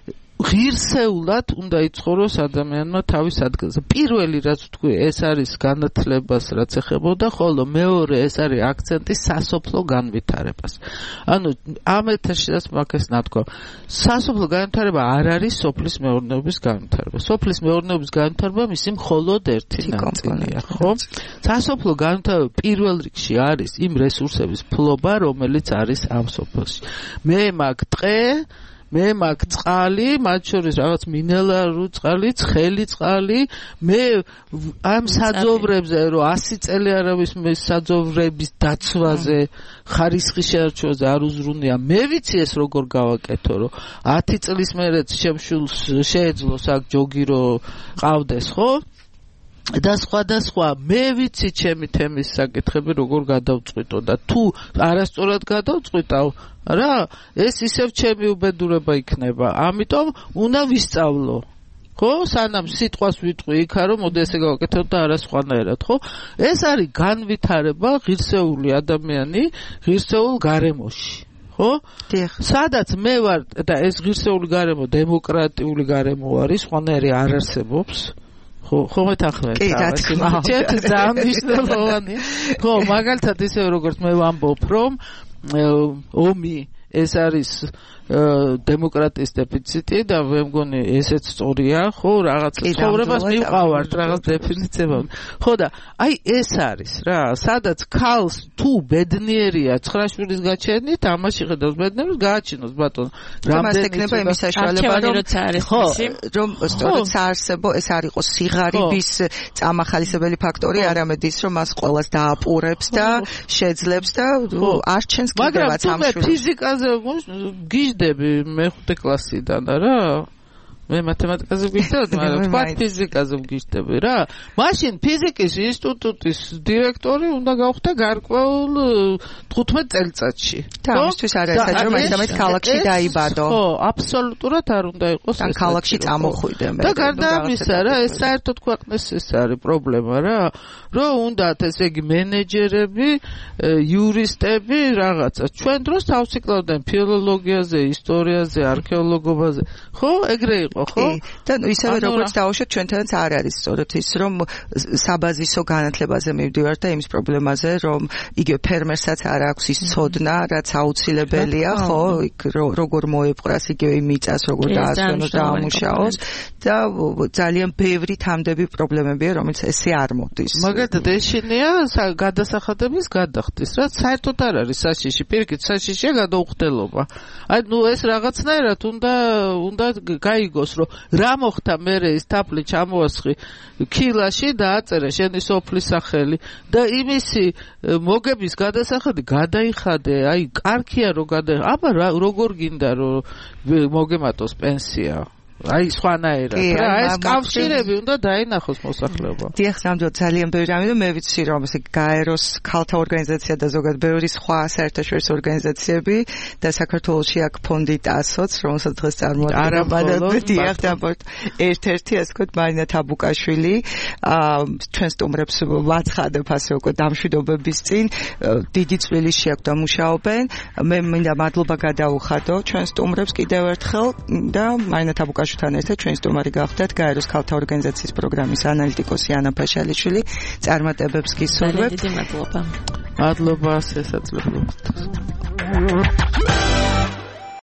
ღირსეულად უნდა იცხოვროს ადამიანმა თავის ადგილზე. პირველი რაც ვთქვი, ეს არის განათლებას რაც ეხებოდა, ხოლო მეორე ეს არის აქცენტი სასოფლო განვითარებას. ანუ ამ ეთერშიც მაგას ნათქვა. სასოფლო განვითარება არ არის სოფლის მეურნეობის განვითარება. სოფლის მეურნეობის განვითარება მისი მხოლოდ ერთი ნაწილია, ხო? სასოფლო განვითარება პირველ რიგში არის იმ რესურსების ფლობა, რომელიც არის ამ სოფელში. მე მაგ ტყე მე მაგ წყალი, მათ შორის რაღაც მინერალური წყალი, ცხელი წყალი, მე ამ საძოვრებზე, რომ ასი წელი არავის მე საძოვრების დაცვაზე, ხარისხის შერჩევაზე არ უზრუნია. მე ვიცი ეს როგორ გავაკეთო, რომ ათი წლის მერეც შემშულს შეეძლოს აქ ჯოგი რო ყავდეს, ხო? და სხვა და სხვა მე ვიცი ჩემი თემის საკითხები როგორ გადავწყვიტო და თუ არასწორად გადავწყვიტავ რა ეს ისევ ჩემი უბედურება იქნება ამიტომ უნდა ვისწავლო ხო სანამ სიტყვას ვიტყვი იქა რომ მოდი ესე გავაკეთო და არა სხვანაირად ხო ეს არის განვითარება ღირსეული ადამიანი ღირსეულ გარემოში ხო სადაც მე ვარ და ეს ღირსეული გარემო დემოკრატიული გარემო არის სხვანაირი არ არსებობს ხო ხო მეთანხმებით კი რა თქმა უნდა ჩემთვის ძალიან მნიშვნელოვანია ხო მაგალითად ისე როგორც მე ვამბობ რომ ომი ეს არის დემოკრატიის დეფიციტი და მე მგონი ესეც სწორია ხო რაღაც ცხოვრებას მივყავართ რაღაც დეფინიციება ხო და აი ეს არის რა სადაც ქალს თუ ბედნიერია ცხრა შვილის გაჩენით ამაში ხედავს ბედნიერს გააჩინოს ბატონო რამდენი იქნება იმის საშუალება რომ ხო რომ სწორედ საარსებო ეს არ იყოს სიღარიბის წამახალისებელი ფაქტორი არამედ ის რომ მას ყველას დააპურებს და შეძლებს და არჩენს კიდევაც ამ შვილს მაგრამ თუ ფიზიკაზე გიჟდები მეხუთე კლასიდან რა მე მათემატიკაზე ვგიჟდები მაგრამ თქვა ფიზიკაზე ვგიჟდები რა მაშინ ფიზიკის ინსტიტუტის დირექტორი უნდა გავხდე გარკვეულ თხუთმეტ წელიწადში და ამისთვის არის საჭირო მაინც ქალაქში დაიბადო ხო აბსოლუტურად არ უნდა იყოს ეს ქალაქში წამოხვიდე მე და გარდა ამისა რა ეს საერთოდ ქვეყნის ეს არის პრობლემა რა რომ უნდათ ესე იგი მენეჯერები იურისტები რაღაცა ჩვენ დროს თავს იკლავდნენ ფილოლოგიაზე ისტორიაზე არქეოლოგობაზე ხო ეგრე ხო და ისევე როგორც დავუშვათ ჩვენთანაც არ არის სწორედ ის რომ საბაზისო განათლებაზე მივდივართ და იმის პრობლემაზე რომ იგივე ფერმერსაც არ აქვს ის ცოდნა რაც აუცილებელია ხო იქ როგორ მოეპყრას იგივე მიწას როგორ დაასვენოს და ამუშაოს და ძალიან ბევრი თამდები პრობლემებია რომელიც ესე არ მოდის მაგალითად ეშინია გადასახადების გადახდის რა საერთოდ არ არის საშიში პირიქით საშიშია გადაუხდელობა აი ნუ ეს რაღაცნაირად უნდა უნდა გაიგოს რომ რა მოხდა მერე ის თაფლი ჩამოასხი ქილაში და აწერე შენი სოფლის სახელი და იმისი მოგების გადასახადი გადაიხადე აი კარგია რომ გადა აბა როგორ გინდა რომ მოგემატოს პენსია აი სხვანაირად რა ეს კავშირები უნდა დაინახოს მოსახლეობა. დიახ, სამდროდ ძალიან ბევრი რამე და მე ვიცი რომ ესე გაეროს ქალთა ორგანიზაცია და ზოგადად ბევრი სხვა საერთაშორისო ორგანიზაციები და საქართველოში აქ ფონდი ტასოც, რომელსაც დღეს წარმოადგენდა დიახ და ერთ-ერთი ასე ვთქვათ მარინა თაბუკაშვილი, ჩვენ სტუმრებს ვაცხადებ ასე უკვე დამშვიდობების წინ, დიდი წვლილი შეაქვს და მუშაობენ. მე მინდა მადლობა გადაუხადო ჩვენ სტუმრებს კიდევ ერთხელ და მარინა თაბუკაშვილთან ერთად ჩვენი სტუმარი გახდათ გაეროს ქალთა ორგანიზაციის პროგრამის ანალიტიკოსი ანა ფაშალიშვილი. წარმატებებს გისურვებთ. დიდი მადლობა. მადლობა შესაძლებლობისთვის.